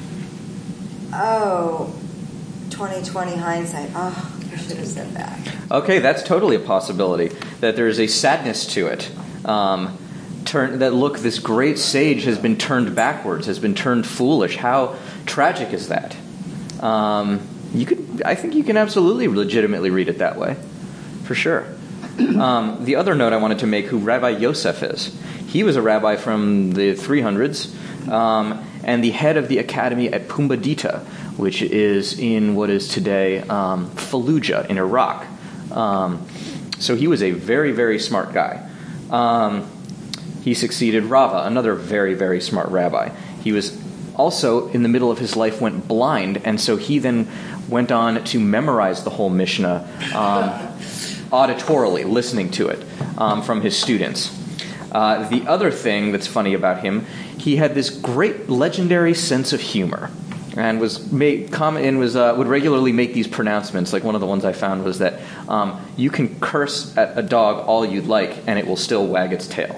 oh, twenty twenty hindsight, oh, I should have said that. Okay, that's totally a possibility, that there's a sadness to it. Um, turn, that, look, this great sage has been turned backwards, has been turned foolish. How tragic is that? Um, you could, I think you can absolutely legitimately read it that way, for sure. Um, the other note I wanted to make, who Rabbi Yosef is. He was a rabbi from the three hundreds, um, and the head of the academy at Pumbedita, which is in what is today um, Fallujah in Iraq. Um, so he was a very, very smart guy. Um, he succeeded Rava, another very, very smart rabbi. He was also, in the middle of his life, went blind, and so he then went on to memorize the whole Mishnah um, auditorily, listening to it um, from his students. Uh, the other thing that's funny about him, he had this great legendary sense of humor, and was made comment and was uh, would regularly make these pronouncements. Like one of the ones I found was that um, you can curse at a dog all you'd like, and it will still wag its tail,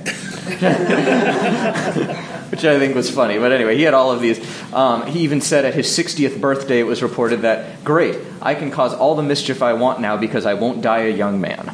which I think was funny. But anyway, he had all of these. Um, he even said at his sixtieth birthday, it was reported that, great, I can cause all the mischief I want now because I won't die a young man.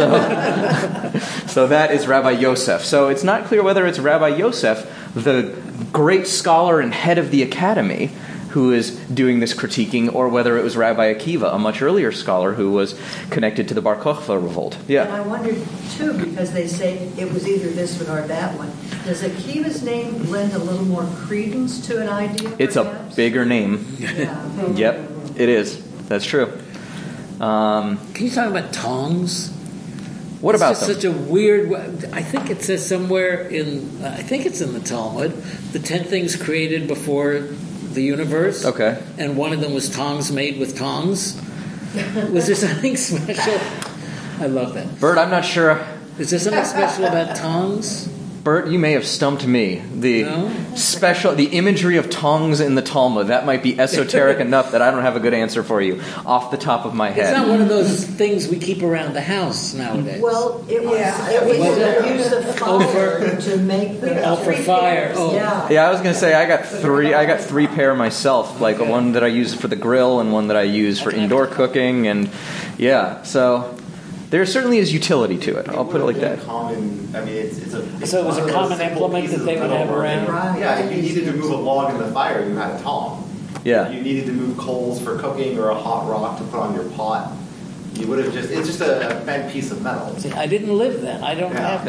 So, so that is Rabbi Yosef. So it's not clear whether it's Rabbi Yosef, the great scholar and head of the academy, who is doing this critiquing, or whether it was Rabbi Akiva, a much earlier scholar who was connected to the Bar Kokhba revolt. Yeah. And I wondered, too, because they say it was either this one or that one. Does Akiva's name lend a little more credence to an idea, It's perhaps? a bigger name. Yeah. Yep, it is. That's true. Um, Can you talk about tongs? what it's about just them? such a weird. I think it says somewhere in. I think it's in the Talmud. The ten things created before the universe. Okay. And one of them was tongs made with tongs. Was there something special? I love that. Bert, I'm not sure. Is there something special about tongs? Bert, you may have stumped me. The No? special, the imagery of tongs in the Talmud, that might be esoteric enough that I don't have a good answer for you off the top of my It's head. not one of those things we keep around the house nowadays. Well, it was, Yeah. it was Was it? the use of fire to make the... Oh, for fire. Oh. Yeah. Yeah, I was gonna say I got three. I got three pair myself. Like one that I use for the grill and one that I use for indoor cooking. And yeah, so there certainly is utility to it. I'll put it like that. Common, I mean, it's, it's a. It's So it was a one of those common simple implement pieces that they of would metal have around? working. Right. Yeah, if you needed to move a log in the fire, you had a tong. Yeah. If you needed to move coals for cooking or a hot rock to put on your pot, you would have just. It's just a bent piece of metal. See, I didn't live then. I don't Yeah.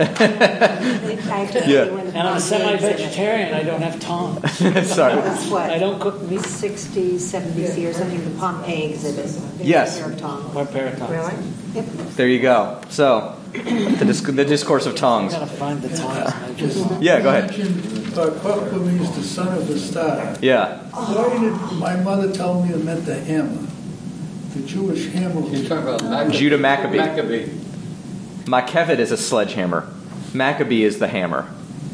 have. Yeah. And I'm a semi-vegetarian. I don't have tongs. Sorry. That's what, I don't cook meat sixties, seventies years, I think the Pompeii exhibit. Yes. Pair of tongs. or pair of tongs. Really? Yep. There you go. So the, disc- the discourse of I tongs. gotta find the tongs. I just- Yeah, go ahead. Uh, Kochba means the son of the star. Yeah. Why did my mother tell me it meant the hammer? The Jewish hammer. You're talking about Maccabee. Judah Maccabee. Maccabee. Makevet is a sledgehammer. Maccabee is the hammer.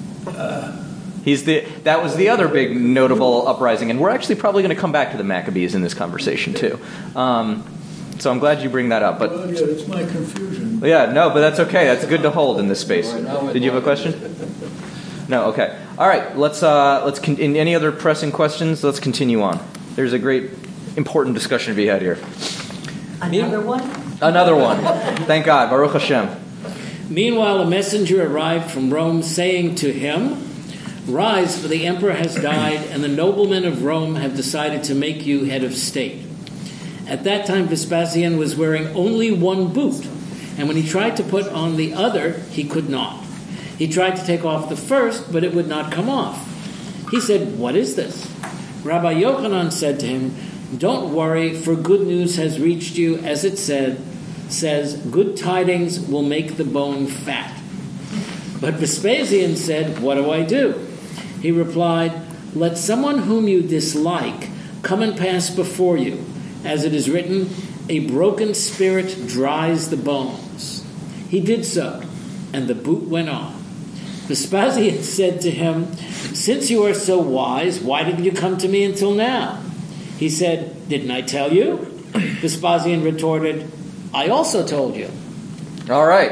He's the. That was the other big notable uprising, and we're actually probably going to come back to the Maccabees in this conversation too. Um, so I'm glad you bring that up. But Well, yeah, it's my confusion. yeah, no, but that's okay. That's good to hold in this space. Did you have a question? No. Okay. All right. Let's uh, let's con- in any other pressing questions? Let's continue on. There's a great important discussion to be had here. Another one? Another one. Thank God. Baruch Hashem. Meanwhile, a messenger arrived from Rome saying to him, "Rise, for the emperor has died, and the noblemen of Rome have decided to make you head of state." At that time, Vespasian was wearing only one boot, and when he tried to put on the other, he could not. He tried to take off the first, but it would not come off. He said, "What is this?" Rabbi Yochanan said to him, Don't worry, for good news has reached you, as it said, says, good tidings will make the bone fat. But Vespasian said, what do I do? He replied, let someone whom you dislike come and pass before you. As it is written, a broken spirit dries the bones. He did so, and the boot went on. Vespasian said to him, since you are so wise, why didn't you come to me until now? He said, didn't I tell you? Vespasian retorted, I also told you. All right.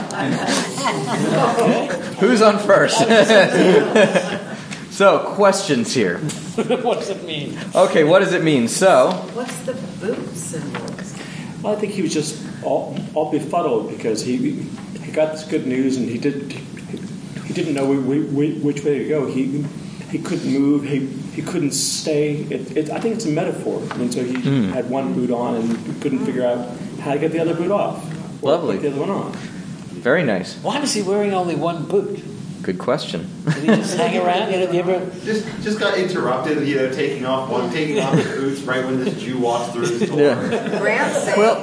Who's on first? So, questions here. What does it mean? Okay, what does it mean? So, What's the boot symbol? Well, I think he was just all, all befuddled because he he got this good news and he did he didn't know which way to go. He he couldn't move. He he couldn't stay. It, it, I think it's a metaphor. I mean, so he mm. had one boot on and couldn't figure out how to get the other boot off. Lovely. Get the other one on. Very nice. Why was he wearing only one boot? Good question. Did he just hang around? You know, have you ever just just got interrupted? You know, taking off one, taking off his boots right when this Jew walks through his door. Yeah. Grant said Well,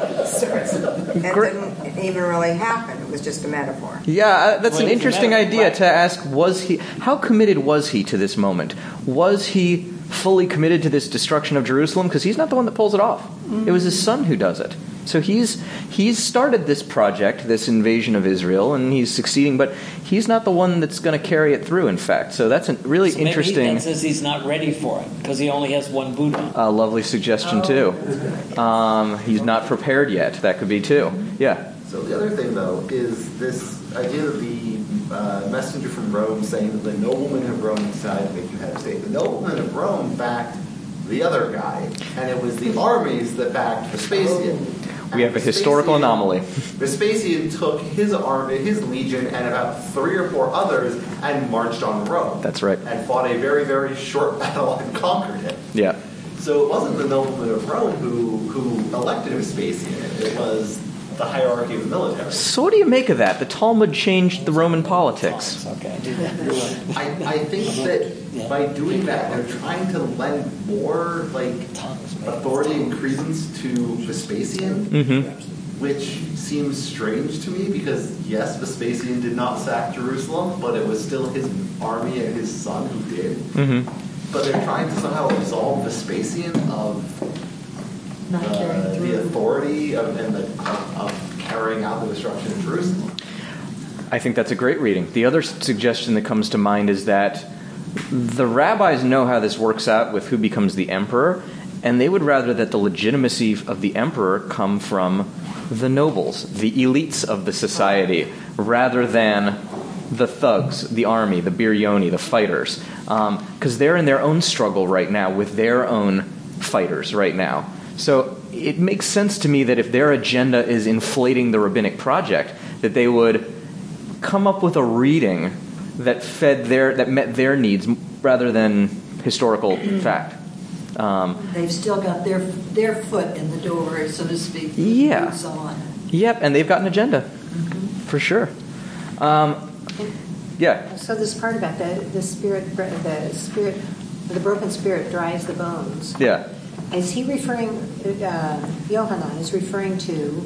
it Gra- didn't even really happen. It was just a metaphor. Yeah, uh, that's Well, an it's a interesting metaphor, idea right. to ask. Was he? How committed was he to this moment? Was he fully committed to this destruction of Jerusalem? Because he's not the one that pulls it off. Mm-hmm. It was his son who does it. So he's he's started this project, this invasion of Israel, and he's succeeding. But he's not the one that's going to carry it through. In fact, so that's a really so maybe interesting. He then says he's not ready for it because he only has one boot on. A lovely suggestion too. Um, he's not prepared yet. That could be too. Yeah. So the other thing, though, is this idea of the uh, messenger from Rome saying that the noblemen of Rome decided to make you head of state. The noblemen of Rome backed the other guy, and it was the armies that backed Vespasian. We have a historical anomaly. Vespasian took his army, his legion, and about three or four others and marched on Rome. That's right. And fought a very, very short battle and conquered it. Yeah. So it wasn't the noblemen of Rome who, who elected Vespasian. It was the hierarchy of the military. So what do you make of that? The Talmud changed the Roman politics. Okay. I, I think that by doing that, they're trying to lend more like authority and credence to Vespasian, Mm-hmm. which seems strange to me because, yes, Vespasian did not sack Jerusalem, but it was still his army and his son who did. Mm-hmm. But they're trying to somehow absolve Vespasian of Not uh, carrying through. the authority of, and the, of, of carrying out the destruction of Jerusalem. I think that's a great reading. The other suggestion that comes to mind is that the rabbis know how this works out with who becomes the emperor, and they would rather that the legitimacy of the emperor come from the nobles, the elites of the society, rather than the thugs, the army, the biryoni, the fighters, because um, they're in their own struggle right now with their own fighters right now. So it makes sense to me that if their agenda is inflating the rabbinic project, that they would come up with a reading that fed their that met their needs rather than historical fact. Um, They've still got their their foot in the door, so to speak. Yeah. Boots on. Yep, and they've got an agenda, Mm-hmm. for sure. Um, yeah. So this part about the the spirit, the spirit, the broken spirit dries the bones. Yeah. Is he referring? Uh, Yohanan is referring to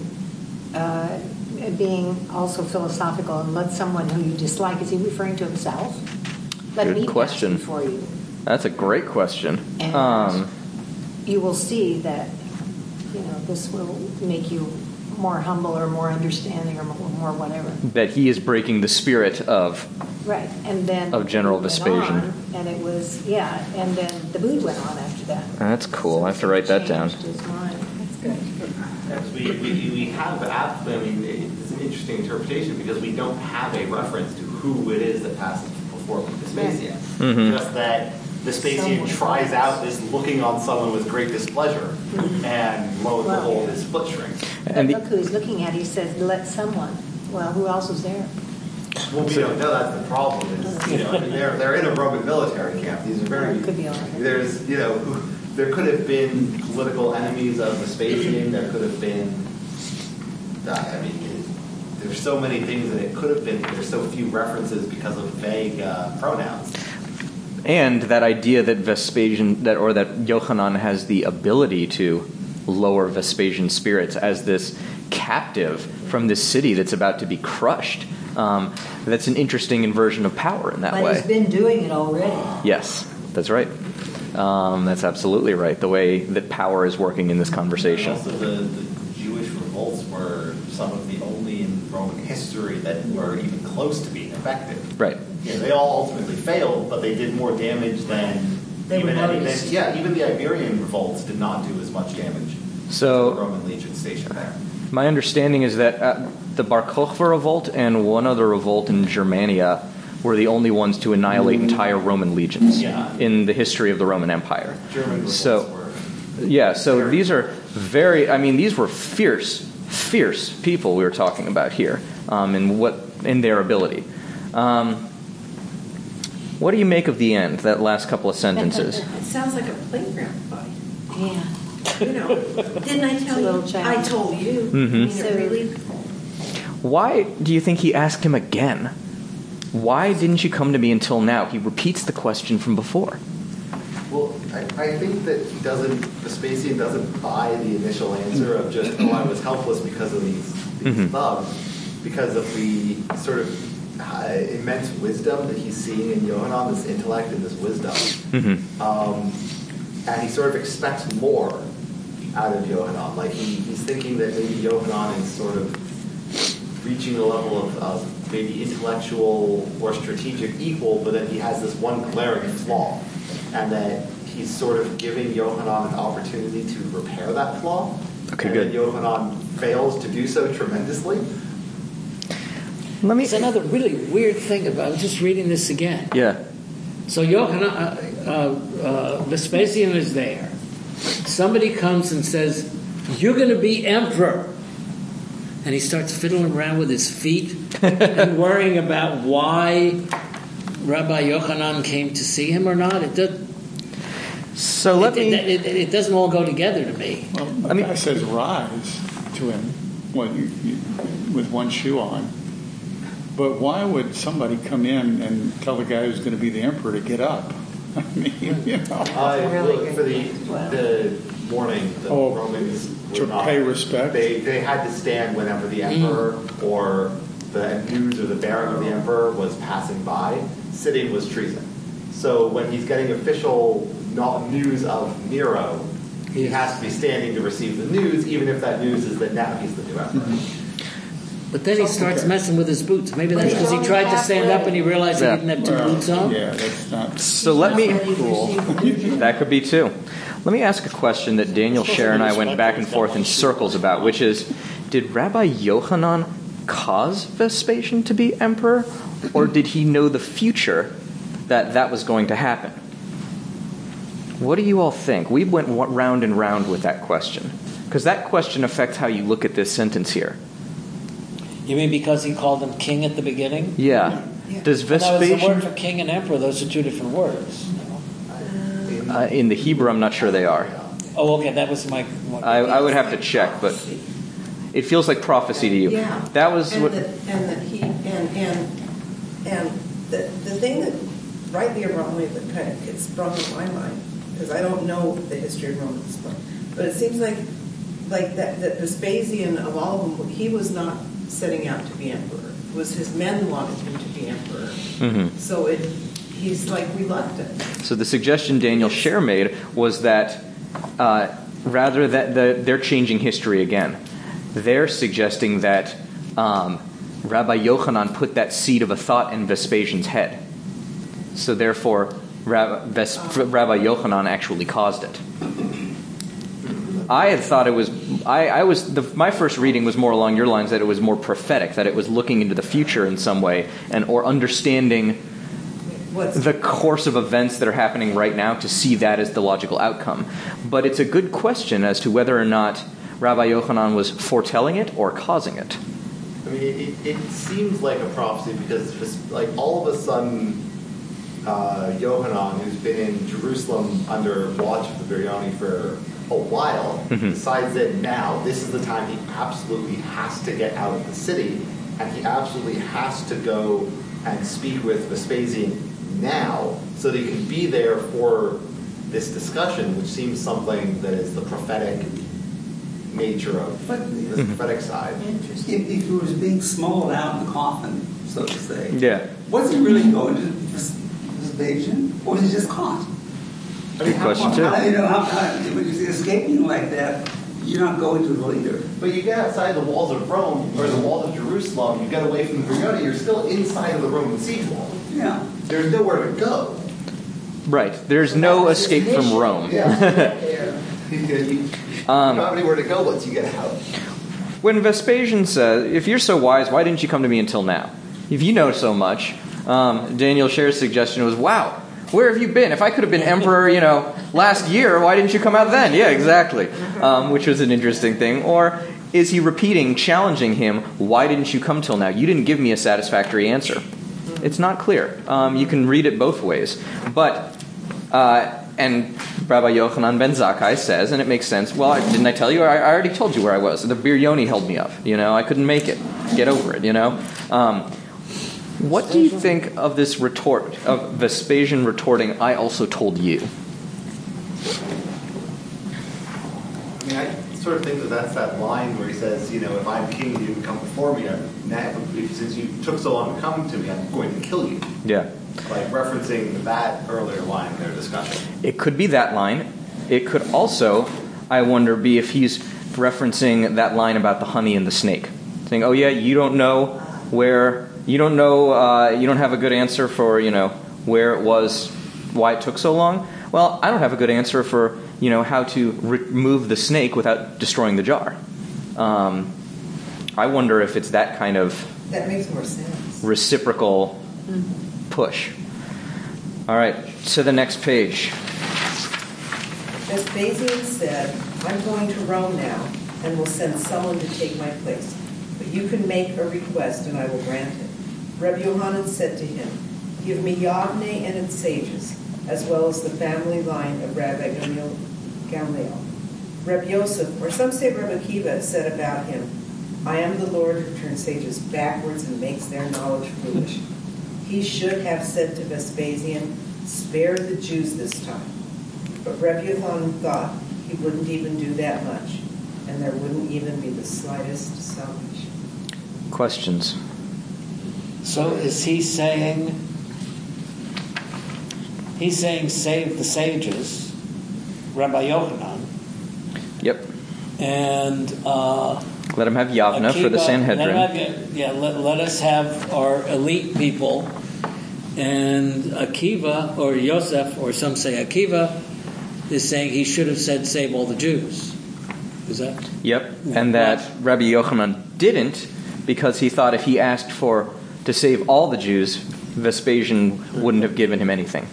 uh, being also philosophical and let someone who you dislike. Is he referring to himself? Let Good me question. pass before you. That's a great question. And Um, you will see that, you know, this will make you more humble or more understanding or more, more whatever. that he is breaking the spirit of. Right, and then Of General it went Vespasian. on, and it was yeah, and then the boot went on after that. That's cool. I have to write that down. Changed his mind. That's good. Yes, we, we, we have, ab- I mean, it's an interesting interpretation because we don't have a reference to who it is that passes before Vespasian. Mhm. Just that Vespasian Someone. tries out this looking on someone with great displeasure, and lo and Well. behold, his foot shrinks. But And the- look who he's looking at. He says, "Let someone." Well, who else was there? Well, we don't know that's the problem. Is, you know, I mean, they're, they're in a Roman military camp. These are very, It could be all right. there's, you know, who, there could have been political enemies of Vespasian. There could have been, uh, I mean, it, there's so many things that it could have been. There's so few references because of vague uh, pronouns. And that idea that Vespasian, that or that Yochanan has the ability to lower Vespasian's spirits as this captive from this city that's about to be crushed. Um, that's an interesting inversion of power in that but way. he's been doing it already. Yes, that's right. Um, that's absolutely right. The way that power is working in this conversation. And also, the, the Jewish revolts were some of the only in Roman history that were even close to being effective. Right. You know, they all ultimately failed, but they did more damage than They even were any. noticed. Yeah, even the Iberian revolts did not do as much damage. So as the Roman legion stationed there. My understanding is that uh, the Bar Kokhba revolt and one other revolt in Germania were the only ones to annihilate entire Roman legions Yeah. in the history of the Roman Empire. German revolts So, were. yeah, so these are very, I mean, these were fierce, fierce people we were talking about here um, in, what, in their ability. Um, what do you make of the end, that last couple of sentences? It sounds like a playground fight. Yeah. You know, didn't I tell Little you? child. I told you. Mhm. I mean, So- it really. Why do you think he asked him again? Why didn't you come to me until now? He repeats the question from before. Well, I, I think that he doesn't, Vespasian doesn't buy the initial answer of just, oh, I was helpless because of these, these Mhm. thugs, because of the sort of uh, immense wisdom that he's seeing in Yohanan, this intellect and this wisdom. Mm-hmm. Um, and he sort of expects more out of Yohanan. Like he, he's thinking that maybe Yohanan is sort of reaching a level of, of maybe intellectual or strategic equal, but then he has this one glaring flaw. And that he's sort of giving Yohanan an opportunity to repair that flaw. Okay, and good. that Yohanan fails to do so tremendously. Let me. It's another really weird thing about I'm just reading this again. Yeah. So Yohanan, uh, uh, uh, Vespasian is there. Somebody comes and says, "You're going to be emperor," and he starts fiddling around with his feet and worrying about why Rabbi Yochanan came to see him or not. It does. So let it, me. It, it, it doesn't all go together to me. Well, the guy says rise to him well, you, you, with one shoe on. But why would somebody come in and tell the guy who's going to be the emperor to get up? I mean, you know. Uh, really well, for the the warning, the Oh, Romans to were not, pay respect? They they had to stand whenever the emperor or the news or the bearing of the emperor was passing by. Sitting was treason. So when he's getting official not news of Nero, he has to be standing to receive the news, even if that news is that now he's the new emperor. Mm-hmm. But then he starts messing with his boots. Maybe that's because he tried to stand up and he realized Yeah. he didn't have two Well, boots on. Yeah, that's not. So let me. Cool. That could be too. Let me ask a question that Daniel Scher and I went back and forth in circles about, which is, did Rabbi Yochanan cause Vespasian to be emperor, or did he know the future that that was going to happen? What do you all think? We went round and round with that question, because that question affects how you look at this sentence here. You mean because he called him king at the beginning? Yeah. Does Well, that was the word Vespasian... for king and emperor. Those are two different words. Uh, in the Hebrew, I'm not sure they are. Oh, okay. That was my. I, I would have to check, but it feels like prophecy to you. Yeah. That was and what... That, and that he and and and the the thing that rightly or wrongly that kind of gets sprung in my mind, because I don't know the history of Rome at this point, but it seems like like that that Vespasian of all of them, he was not setting out to be emperor. It was his men wanted him to be emperor. Mhm. So it he's like reluctant. So the suggestion Daniel Scher made was that uh, rather that the, they're changing history again. They're suggesting that um, Rabbi Yochanan put that seed of a thought in Vespasian's head. So therefore, Rabbi, Ves, Rabbi Yochanan actually caused it. I had thought it was. I, I was. The, my first reading was more along your lines that it was more prophetic, that it was looking into the future in some way, and or understanding What's the course of events that are happening right now to see that as the logical outcome. But it's a good question as to whether or not Rabbi Yochanan was foretelling it or causing it. I mean, it, it seems like a prophecy because it's just like all of a sudden, uh, Yohanan, who's been in Jerusalem under watch of the Biryani for a while, Mhm. decides that now this is the time he absolutely has to get out of the city, and he absolutely has to go and speak with Vespasian now so that he can be there for this discussion, which seems something that is the prophetic nature of But- the prophetic side. If, if he was being smuggled out in the coffin, so to say, Yeah. was he really going to this invasion, or was he just caught? I Good question, too. How, you know, how, how, when you're escaping like that, you're not going to the leader. But you get outside the walls of Rome, or the walls of Jerusalem, you get away from the Verona, you're still inside of the Roman siege wall. Yeah. There's nowhere to go. Right. There's no escape from Rome. Yeah. you, you Um, don't have anywhere to go once you get out. When Vespasian says, if you're so wise, why didn't you come to me until now? If you know so much, um, Daniel Sher's suggestion was, wow, where have you been? If I could have been emperor, you know, last year, why didn't you come out then? Yeah, exactly. Um, which was an interesting thing. Or is he repeating, challenging him, why didn't you come till now? You didn't give me a satisfactory answer. It's not clear. Um, you can read it both ways. But, uh, and Rabbi Yochanan ben Zakkai says, and it makes sense, well, I, didn't I tell you? I, I already told you where I was. The Biryoni held me up. You know, I couldn't make it. Get over it, you know? Um, what do you think of this retort, of Vespasian retorting, I also told you? I mean, I sort of think that that's that line where he says, you know, if I'm king, you didn't come before me. Now, since you took so long to come to me, I'm going to kill you. Yeah. Like referencing that earlier line in their discussion. It could be that line. It could also, I wonder, be if he's referencing that line about the honey and the snake. Saying, oh yeah, you don't know where, you don't know, uh, you don't have a good answer for, you know, where it was, why it took so long. Well, I don't have a good answer for, you know, how to remove the snake without destroying the jar. Um, I wonder if it's that kind of That makes more sense. reciprocal push. All right, to the next page. Vespasian said, I'm going to Rome now, and will send someone to take my place. But you can make a request, and I will grant it. Rabbi Yochanan said to him, give me Yavne and its sages, as well as the family line of Rabbi Gamliel. Rabbi Yosef, or some say Rabbi Akiva, said about him, I am the Lord who turns sages backwards and makes their knowledge foolish. He should have said to Vespasian, spare the Jews this time. But Rabbi Yochanan thought he wouldn't even do that much, and there wouldn't even be the slightest salvation. Questions? So is he saying, he's saying save the sages, Rabbi Yochanan, Yep. and uh, Let him have Yavna for the Akiva- Sanhedrin. Let him have, yeah, let, let us have our elite people, and Akiva, or Yosef, or some say Akiva, is saying he should have said save all the Jews. Is that? Yep, and that Rabbi Yochanan didn't because he thought if he asked for to save all the Jews, Vespasian wouldn't have given him anything.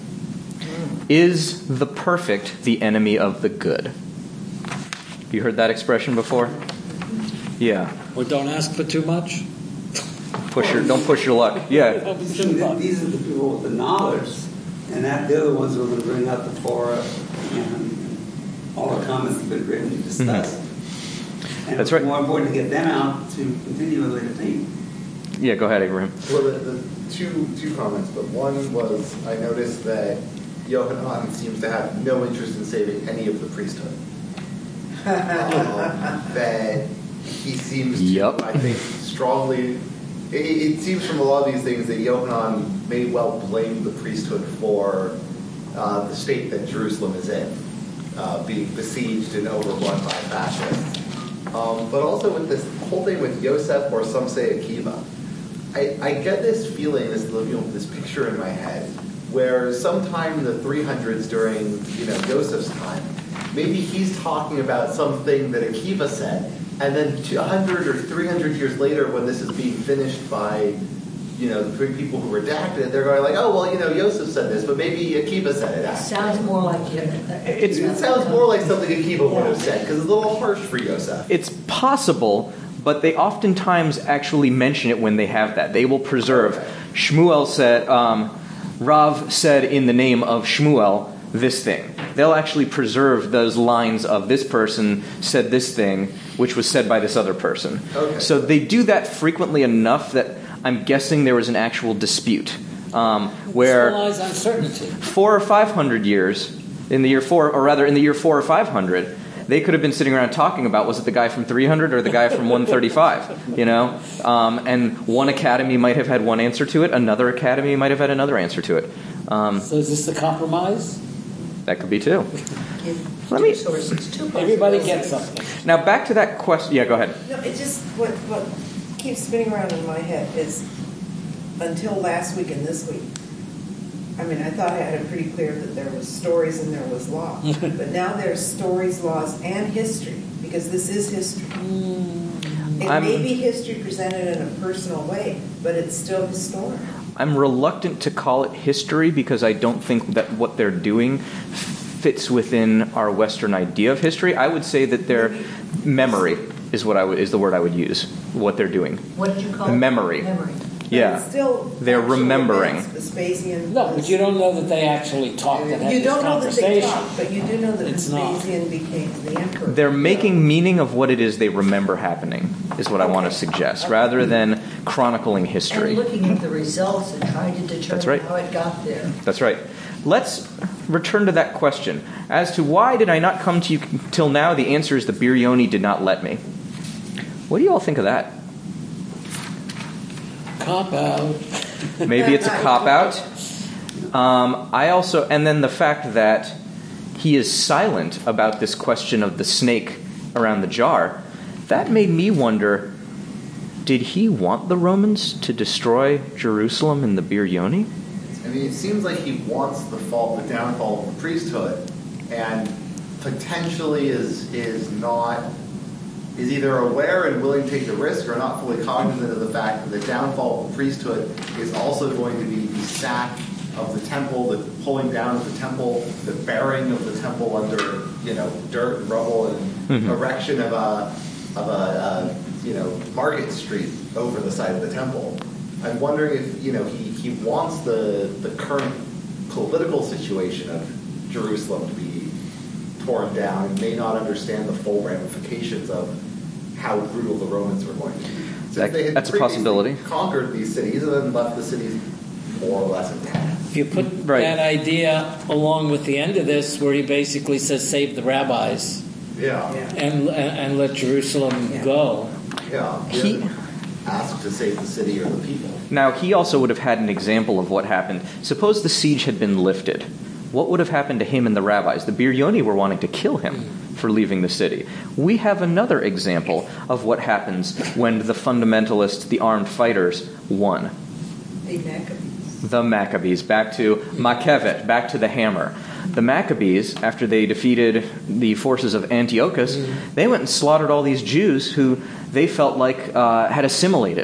Is the perfect the enemy of the good? You heard that expression before? Yeah. Or don't ask for too much? Push your, don't push your luck. Yeah. These are the people with the knowledge, and that they're the ones who are going to bring out the Torah and all the comments that have been written and discussed. Mm-hmm. And That's it's right. more important to get them out to continue with the theme. Yeah, go ahead, Abraham. Well, the, the two two comments, but one was I noticed that Yochanan seems to have no interest in saving any of the priesthood. um, that he seems to, Yep. I think, strongly. It, it seems from a lot of these things that Yochanan may well blame the priesthood for uh, the state that Jerusalem is in, uh, being besieged and overrun by fascists. Um, but also with this whole thing with Yosef, or some say Akiva, I, I get this feeling, this you know, this picture in my head, where sometime in the three hundreds during you know Joseph's time, maybe he's talking about something that Akiva said, and then one hundred or three hundred years later, when this is being finished by you know the three people who redacted it, they're going like, oh well, you know Yosef said this, but maybe Akiva said it. After. Sounds more like it. It's, it sounds more like something Akiva would have said because it's a little harsh for Yosef. It's possible, but they oftentimes actually mention it when they have that. They will preserve. Shmuel said, um, Rav said in the name of Shmuel this thing. They'll actually preserve those lines of this person said this thing, which was said by this other person. Okay. So they do that frequently enough that I'm guessing there was an actual dispute um, where Still lies uncertainty. four or five hundred years, in the year four, or rather in the year four or five hundred, they could have been sitting around talking about, was it the guy from three hundred or the guy from one thirty-five, you know? Um, and one academy might have had one answer to it, another academy might have had another answer to it. Um, So is this the compromise? that could be too. Give Let me- two sources, two Everybody possibilities. gets something. Now back to that question. Yeah, go ahead. No, it just, what, what keeps spinning around in my head is, until last week and this week, I mean, I thought I had it pretty clear that there was stories and there was law. But now there's stories, laws, and history, because this is history. It I'm- may be history presented in a personal way, but it's still historic. I'm reluctant to call it history because I don't think that what they're doing fits within our Western idea of history. I would say that their memory is what I would, is the word I would use. What they're doing. What did you call The it? memory. Memory. But Yeah, it's still they're actual remembering. events. Vespasian. No, but was- you don't know that they actually talked and had You this don't know that they conversation. talked, but you do know that It's not. Vespasian became the emperor. They're making meaning of what it is they remember happening, is what I want to Okay. suggest, rather than chronicling history. And looking at the results and trying to That's determine right. how it got there. That's right. Let's return to that question. As to why did I not come to you till now, the answer is the Biryoni did not let me. What do you all think of that? Cop out. Maybe it's a cop-out. Um, I also, and then the fact that he is silent about this question of the snake around the jar, that made me wonder, did he want the Romans to destroy Jerusalem in the Biryoni? I mean, it seems like he wants the fall, the downfall of the priesthood, and potentially is is not is either aware and willing to take the risk, or not fully cognizant of the fact that the downfall of the priesthood is also going to be the sack of the temple, the pulling down of the temple, the burying of the temple under you know dirt and rubble, and Mhm. erection of a of a uh, you know market street over the side of the temple. I'm wondering if you know he, he wants the the current political situation of Jerusalem to be torn down, and may not understand the full ramifications of how brutal the Romans were going to be. Since That- they had that's a previously possibility. Conquered these cities and then left the cities more or less intact. If you put Right. that idea along with the end of this, where he basically says, "Save the rabbis Yeah, and and, and let Jerusalem Yeah. go." yeah. He- He asked to save the city or the people. Now, he also would have had an example of what happened. Suppose the siege had been lifted. What would have happened to him and the rabbis? The Biryoni were wanting to kill him for leaving the city. We have another example of what happens when the fundamentalists, the armed fighters, won. The Maccabees. The Maccabees, back to Machavet, back to the hammer. The Maccabees, after they defeated the forces of Antiochus, they went and slaughtered all these Jews who they felt like uh, had assimilated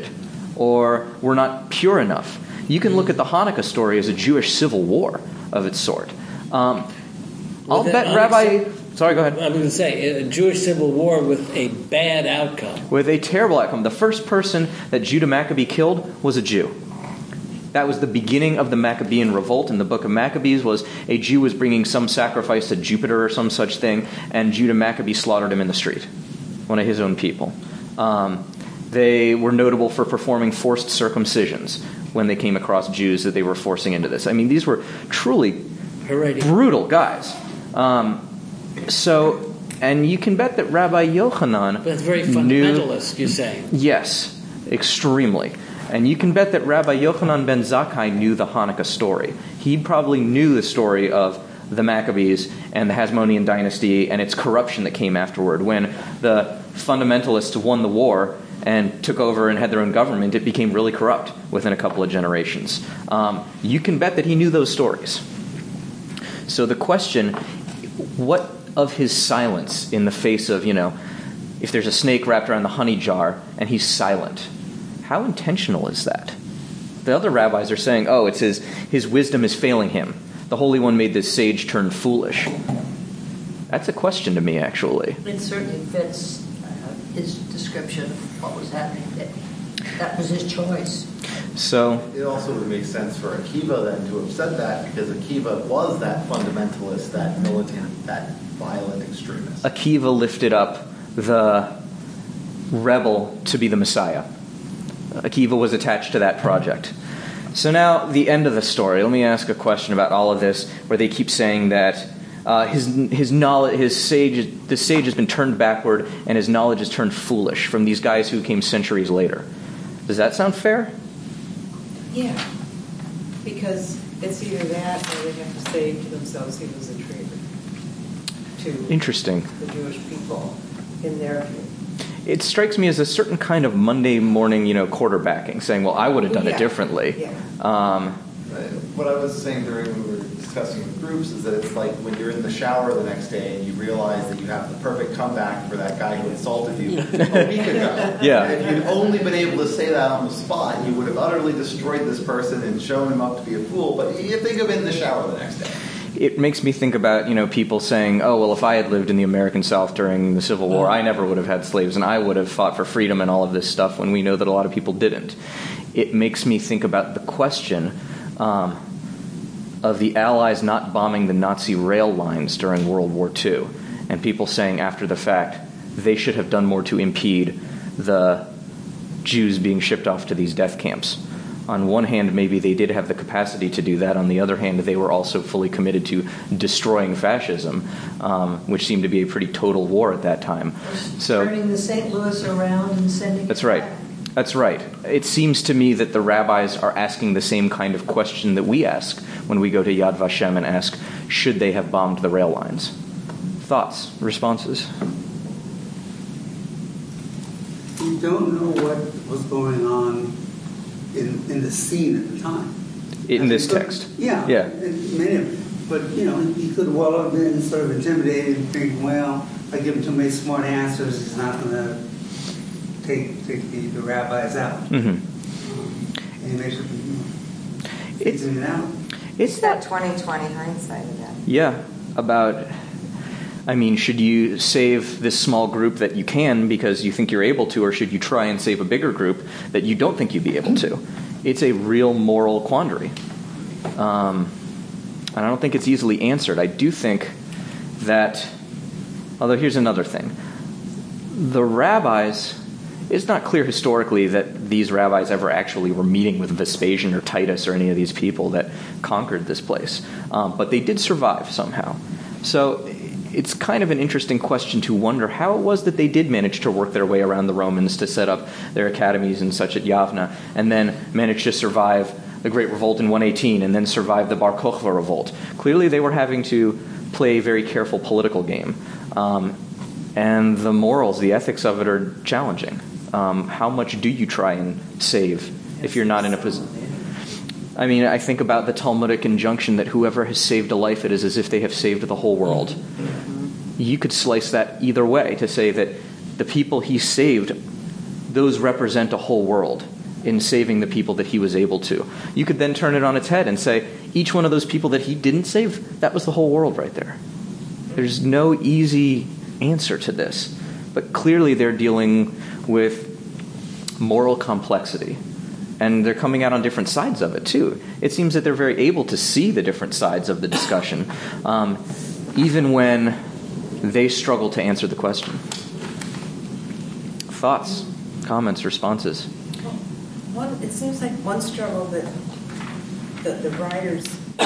or were not pure enough. You can look at the Hanukkah story as a Jewish civil war of its sort. Um, I'll With bet an Rabbi... unaccept- Sorry, go ahead. I'm going to say a Jewish civil war with a bad outcome. With a terrible outcome. The first person that Judah Maccabee killed was a Jew. That was the beginning of the Maccabean revolt in the book of Maccabees. Was a Jew was bringing some sacrifice to Jupiter or some such thing, and Judah Maccabee slaughtered him in the street, one of his own people. Um, they were notable for performing forced circumcisions when they came across Jews that they were forcing into this. I mean, these were truly Already. brutal guys. Um, so, and you can bet that Rabbi Yochanan But it's very knew. fundamentalist, you're saying. Yes, extremely. And you can bet that Rabbi Yochanan ben Zakkai knew the Hanukkah story. He probably knew the story of the Maccabees and the Hasmonean dynasty and its corruption that came afterward. When the fundamentalists won the war and took over and had their own government, it became really corrupt within a couple of generations. Um, you can bet that he knew those stories. So the question, what of his silence in the face of, you know, if there's a snake wrapped around the honey jar and he's silent, how intentional is that? The other rabbis are saying, oh, it's his, his wisdom is failing him. The Holy One made this sage turn foolish. That's a question to me, actually. It certainly fits uh, his description of what was happening. That, that was his choice. So It also would make sense for Akiva then to have said that, because Akiva was that fundamentalist, that militant, that violent extremist. Akiva lifted up the rebel to be the Messiah. Akiva was attached to that project. So now, the end of the story. Let me ask a question about all of this, where they keep saying that uh, his his knowledge, his sage, the sage has been turned backward, and his knowledge is turned foolish from these guys who came centuries later. Does that sound fair? Yeah, because it's either that, or they have to say to themselves he was a traitor to Interesting. the Jewish people in their view. It strikes me as a certain kind of Monday morning, you know, quarterbacking, saying, well, I would have done Yeah. it differently. Yeah. Um, What I was saying during when we were discussing with groups is that it's like when you're in the shower the next day and you realize that you have the perfect comeback for that guy who insulted you a week ago. Yeah. And if you'd only been able to say that on the spot, you would have utterly destroyed this person and shown him up to be a fool. But you think of it in the shower the next day. It makes me think about, you know, people saying, oh, well, if I had lived in the American South during the Civil War, I never would have had slaves, and I would have fought for freedom and all of this stuff, when we know that a lot of people didn't. It makes me think about the question um, of the Allies not bombing the Nazi rail lines during World War Two, and people saying after the fact they should have done more to impede the Jews being shipped off to these death camps. On one hand, maybe they did have the capacity to do that. On the other hand, they were also fully committed to destroying fascism, um, which seemed to be a pretty total war at that time. So Turning the Saint Louis around and sending that's it right. back. That's right. It seems to me that the rabbis are asking the same kind of question that we ask when we go to Yad Vashem and ask, should they have bombed the rail lines? Thoughts, responses? We don't know what was going on in, in the scene at the time. In this But- text? Yeah. Yeah. in Many of it. But, you know, he could well have been sort of intimidated and thinking, well, I give him too many smart answers, he's not going to take take the, the rabbis out. Mm-hmm. And he makes it, you know, It's, figures it out. it's That twenty twenty hindsight again. Yeah, about, I mean, should you save this small group that you can because you think you're able to, or should you try and save a bigger group that you don't think you'd be able to? It's a real moral quandary. Um, and I don't think it's easily answered. I do think that, although here's another thing. The rabbis, it's not clear historically that these rabbis ever actually were meeting with Vespasian or Titus or any of these people that conquered this place. Um, but they did survive somehow. So it's kind of an interesting question to wonder how it was that they did manage to work their way around the Romans to set up their academies and such at Yavna, and then manage to survive the Great Revolt in one eighteen, and then survive the Bar Kokhba revolt. Clearly they were having to play a very careful political game. Um, and the morals, the ethics of it are challenging. Um, how much do you try and save if you're not in a position? I mean, I think about the Talmudic injunction that whoever has saved a life, it is as if they have saved the whole world. You could slice that either way to say that the people he saved, those represent a whole world in saving the people that he was able to. You could then turn it on its head and say, each one of those people that he didn't save, that was the whole world right there. There's no easy answer to this. But clearly they're dealing with moral complexity. And they're coming out on different sides of it, too. It seems that they're very able to see the different sides of the discussion, um, even when they struggle to answer the question. Thoughts, comments, responses? One, it seems like one struggle that the, the writers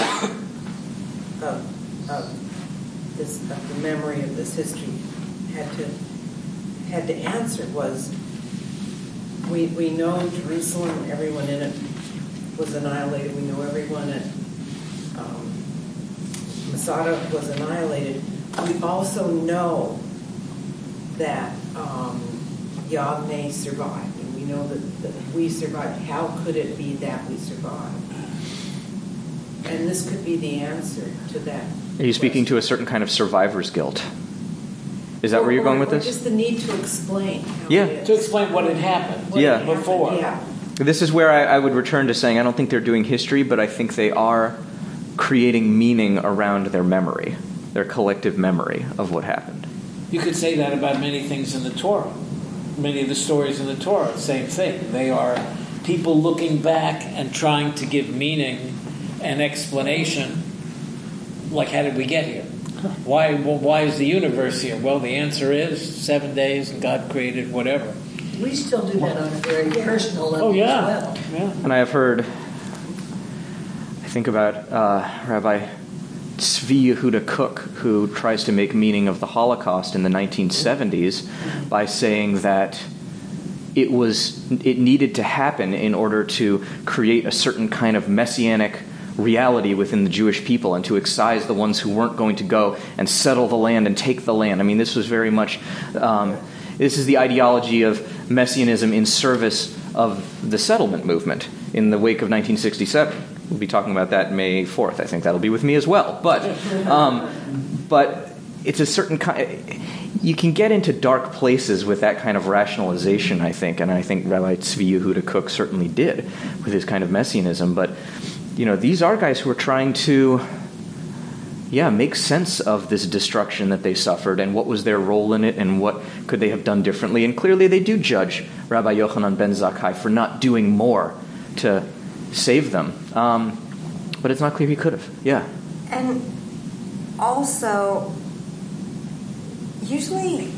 of, of, this, of the memory of this history had to had to answer was, we, we know Jerusalem, everyone in it was annihilated. We know everyone at um, Masada was annihilated. We also know that um, Yavne survived, and we know that, that we survived. How could it be that we survived? And this could be the answer to that. Are you speaking to a certain kind of survivor's guilt? Is that where you're going with or this? Just the need to explain. How Yeah. it is. To explain what had happened Yeah. before. Yeah. This is where I, I would return to saying I don't think they're doing history, but I think they are creating meaning around their memory, their collective memory of what happened. You could say that about many things in the Torah. Many of the stories in the Torah, same thing. They are people looking back and trying to give meaning and explanation, like how did we get here? Why well, why is the universe here? Well, the answer is seven days and God created whatever. We still do that on a very personal level Oh, yeah. as well. Yeah. And I have heard think about uh, Rabbi Tzvi Yehuda Kook, who tries to make meaning of the Holocaust in the nineteen seventies by saying that it was it needed to happen in order to create a certain kind of messianic reality within the Jewish people and to excise the ones who weren't going to go and settle the land and take the land. I mean, this was very much, um, this is the ideology of messianism in service of the settlement movement in the wake of nineteen sixty-seven. We'll be talking about that May fourth. I think that'll be with me as well. But, um, but it's a certain kind. You can get into dark places with that kind of rationalization, I think, and I think Rabbi Tzvi Yehuda Kook certainly did with his kind of messianism. But you know, these are guys who are trying to, yeah, make sense of this destruction that they suffered and what was their role in it and what could they have done differently. And clearly they do judge Rabbi Yochanan ben Zakkai for not doing more to save them. Um, but it's not clear he could have. Yeah. And also, usually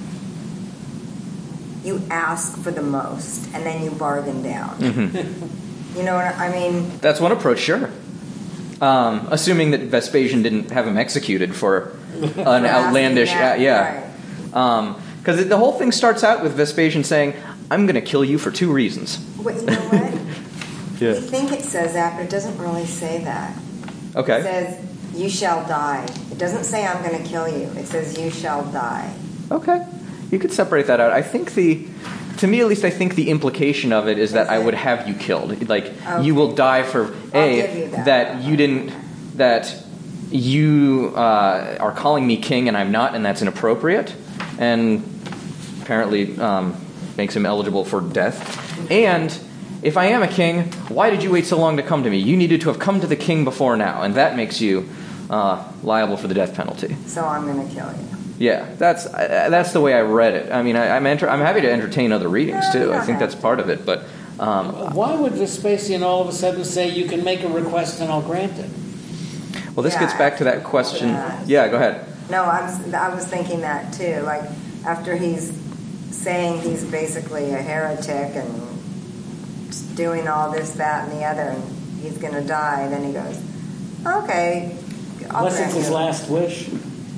you ask for the most and then you bargain down. Mm-hmm. You know what I mean? That's one approach, sure. Um, assuming that Vespasian didn't have him executed for an outlandish, that, uh, yeah. Because um, the whole thing starts out with Vespasian saying, "I'm going to kill you for two reasons." Wait, you know what? Yeah. We think it says that, but it doesn't really say that. Okay. It says, "You shall die." It doesn't say, "I'm going to kill you." It says, "You shall die." Okay. You could separate that out. I think the... To me, at least, I think the implication of it is that I would have you killed. Like, okay. You will die for, A, you that. that you didn't, that you uh, are calling me king and I'm not, and that's inappropriate, and apparently um, makes him eligible for death. And if I am a king, why did you wait so long to come to me? You needed to have come to the king before now, and that makes you uh, liable for the death penalty. So I'm going to kill you. Yeah, that's uh, that's the way I read it. I mean, I, I'm enter- I'm happy to entertain other readings too. I think that's part of it. But um, why would Vespasian all of a sudden say you can make a request and I'll grant it? Well, this yeah, gets back to that question. Yeah, yeah go ahead. No, I was I was thinking that too. Like after he's saying he's basically a heretic and doing all this, that, and the other, and he's going to die. Then he goes, "Okay, I'll unless it's his you. last wish."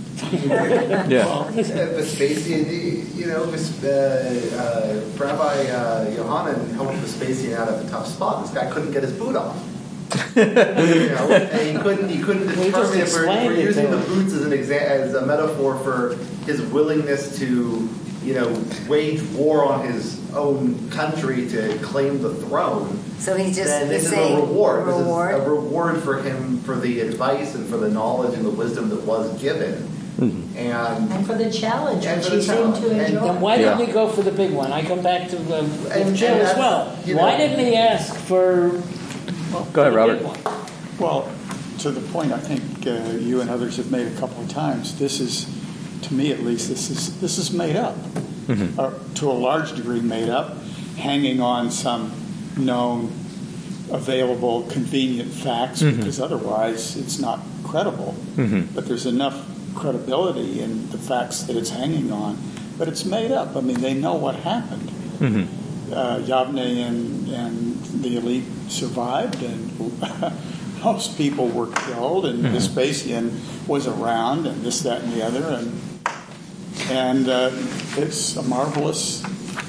Yeah. Vespasian, you know, uh, uh, Rabbi uh, Yohanan helped Vespasian out of a tough spot. This guy couldn't get his boot off. you know, and he couldn't. He couldn't determine if we're, we're using the boots as an exa- as a metaphor for his willingness to, you know, wage war on his own country to claim the throne. So he just then this is saying a reward. reward. This is a reward for him for the advice and for the knowledge and the wisdom that was given. Mm-hmm. And, and for the challenge, and which for the he seemed to challenge. enjoy. Then why Yeah. didn't he go for the big one? I come back to uh, And- Joe and as well. you know- Why didn't he ask for? Go ahead, the Robert. big one? Well, to the point I think uh, you and others have made a couple of times, this is, to me at least, this is this is made up. Mm-hmm. Uh, to a large degree made up, hanging on some known, available, convenient facts, mm-hmm. because otherwise it's not credible. Mm-hmm. But there's enough credibility in the facts that it's hanging on, but it's made up. I mean, they know what happened. Mm-hmm. Uh, Yavne and, and the elite survived, and most people were killed, and mm-hmm. Vespasian was around, and this, that, and the other, and and uh, it's a marvelous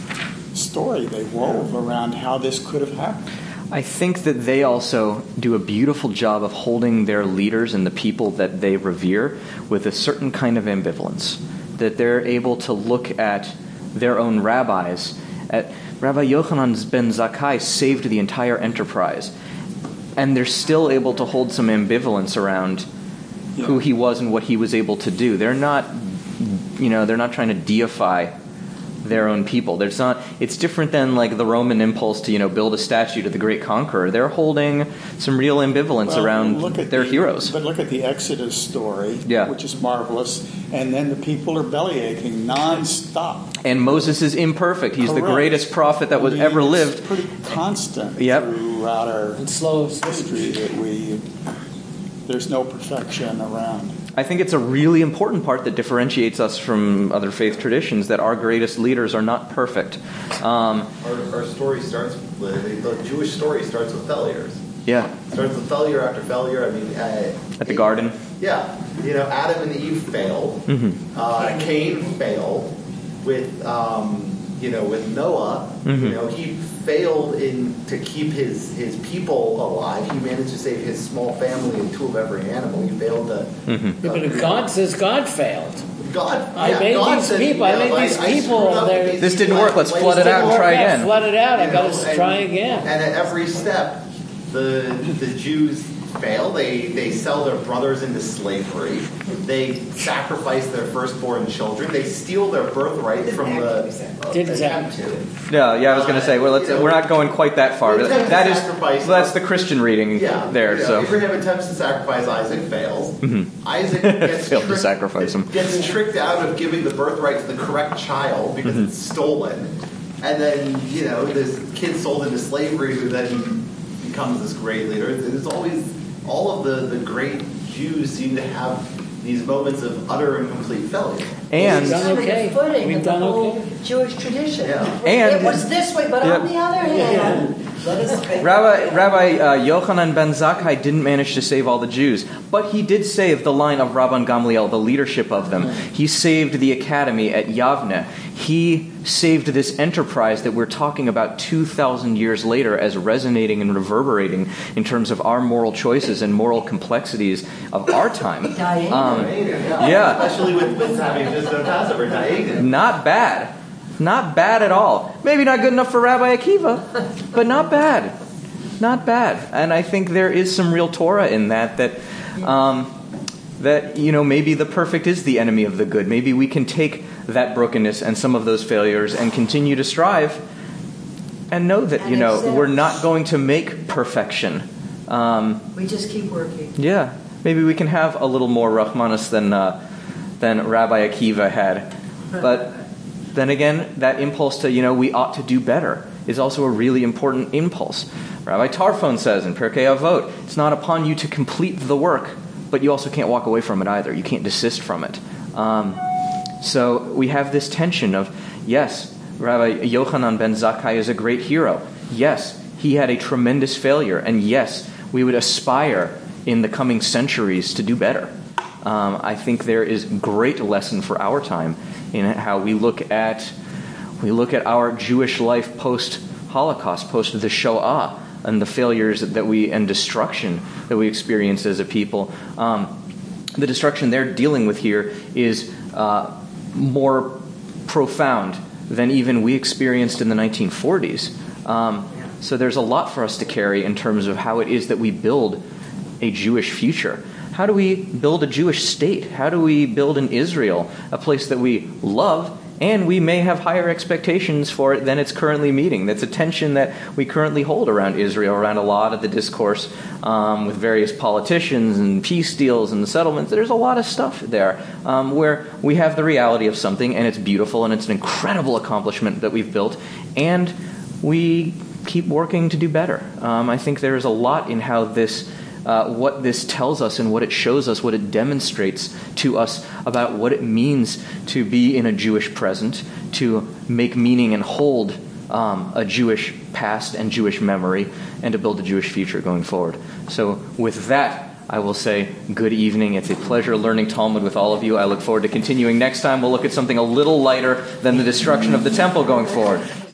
story they wove around how this could have happened. I think that they also do a beautiful job of holding their leaders and the people that they revere with a certain kind of ambivalence, that they're able to look at their own rabbis. At Rabbi Yochanan ben Zakkai saved the entire enterprise, and they're still able to hold some ambivalence around yeah. who he was and what he was able to do. They're not, you know, they're not trying to deify their own people. There's not. It's different than like the Roman impulse to, you know, build a statue to the great conqueror. They're holding some real ambivalence well, around look at their the, heroes. But look at the Exodus story, yeah. which is marvelous, and then the people are bellyaching nonstop. And Moses is imperfect. He's Correct. the greatest prophet that was I mean, ever it's lived. Pretty constant yep. throughout our and slow history that we there's no perfection around. I think it's a really important part that differentiates us from other faith traditions, that our greatest leaders are not perfect. Um, our, our story starts with, the Jewish story starts with failures. Yeah. Starts with failure after failure. I mean, uh, At the garden. Yeah. You know, Adam and Eve failed. Mm-hmm. Uh, Cain failed with, um, you know, with Noah. Mm-hmm. You know, he failed in to keep his, his people alive. He managed to save his small family and two of every animal. He failed to. Mm-hmm. Yeah, but if God says God failed. God, I yeah, made God these said, people. I you know, made these I, I people. screwed up they're- with these This didn't people. work. Let's I flood it wasted out and all try that. again. Flood it out. I You got know, to and- try again. And at every step, the the Jews fail. They they sell their brothers into slavery. They sacrifice their firstborn children. They steal their birthright from the uh, Didn't attempt to. Yeah, yeah. I was going to say, well, let's, You know, we're not going quite that far. the attempt to That is, sacrifice- well, that's the Christian reading Yeah, there. you know, So Abraham attempts to sacrifice Isaac, fails. Mhm. Isaac gets Failed to tricked, sacrifice him. gets tricked out of giving the birthright to the correct child because Mhm. it's stolen, and then you know this kid sold into slavery who then becomes this great leader. There's always all of the the great Jews seem to have these moments of utter and complete failure. And It's kind of okay. the footing We've of the done whole okay. Jewish tradition. Yeah. And- It was this way, but Yep. on the other hand, Let us make Rabbi Rabbi uh, Yochanan ben Zakkai didn't manage to save all the Jews, but he did save the line of Rabban Gamliel, the leadership of them. He saved the academy at Yavne. He saved this enterprise that we're talking about two thousand years later as resonating and reverberating in terms of our moral choices and moral complexities of our time. Diane. Um, yeah, yeah. especially with, with having just done Passover, Diagon. Not bad. Not bad at all. Maybe not good enough for Rabbi Akiva, but not bad. Not bad. And I think there is some real Torah in that, that, um, that, you know, maybe the perfect is the enemy of the good. Maybe we can take that brokenness and some of those failures and continue to strive and know that, you And know, accept. we're not going to make perfection. Um, we just keep working. yeah. Maybe we can have a little more Rahmanis than, uh, than Rabbi Akiva had. But then again, that impulse to, you know, we ought to do better is also a really important impulse. Rabbi Tarfon says in Pirkei Avot, it's not upon you to complete the work, but you also can't walk away from it either. You can't desist from it. Um, so we have this tension of, yes, Rabbi Yochanan ben Zakkai is a great hero. Yes, he had a tremendous failure. And yes, we would aspire in the coming centuries to do better. Um, I think there is great lesson for our time in how we look at we look at our Jewish life post-Holocaust, post the Shoah, and the failures that we and destruction that we experienced as a people. Um, the destruction they're dealing with here is uh, more profound than even we experienced in the nineteen forties. Um, so there's a lot for us to carry in terms of how it is that we build a Jewish future. How do we build a Jewish state? How do we build an Israel, a place that we love, and we may have higher expectations for it than it's currently meeting? That's a tension that we currently hold around Israel, around a lot of the discourse um, with various politicians and peace deals and the settlements. There's a lot of stuff there um, where we have the reality of something, and it's beautiful, and it's an incredible accomplishment that we've built, and we keep working to do better. Um, I think there is a lot in how this Uh, what this tells us and what it shows us, what it demonstrates to us about what it means to be in a Jewish present, to make meaning and hold um, a Jewish past and Jewish memory, and to build a Jewish future going forward. So with that, I will say good evening. It's a pleasure learning Talmud with all of you. I look forward to continuing next time. We'll look at something a little lighter than the destruction of the temple going forward.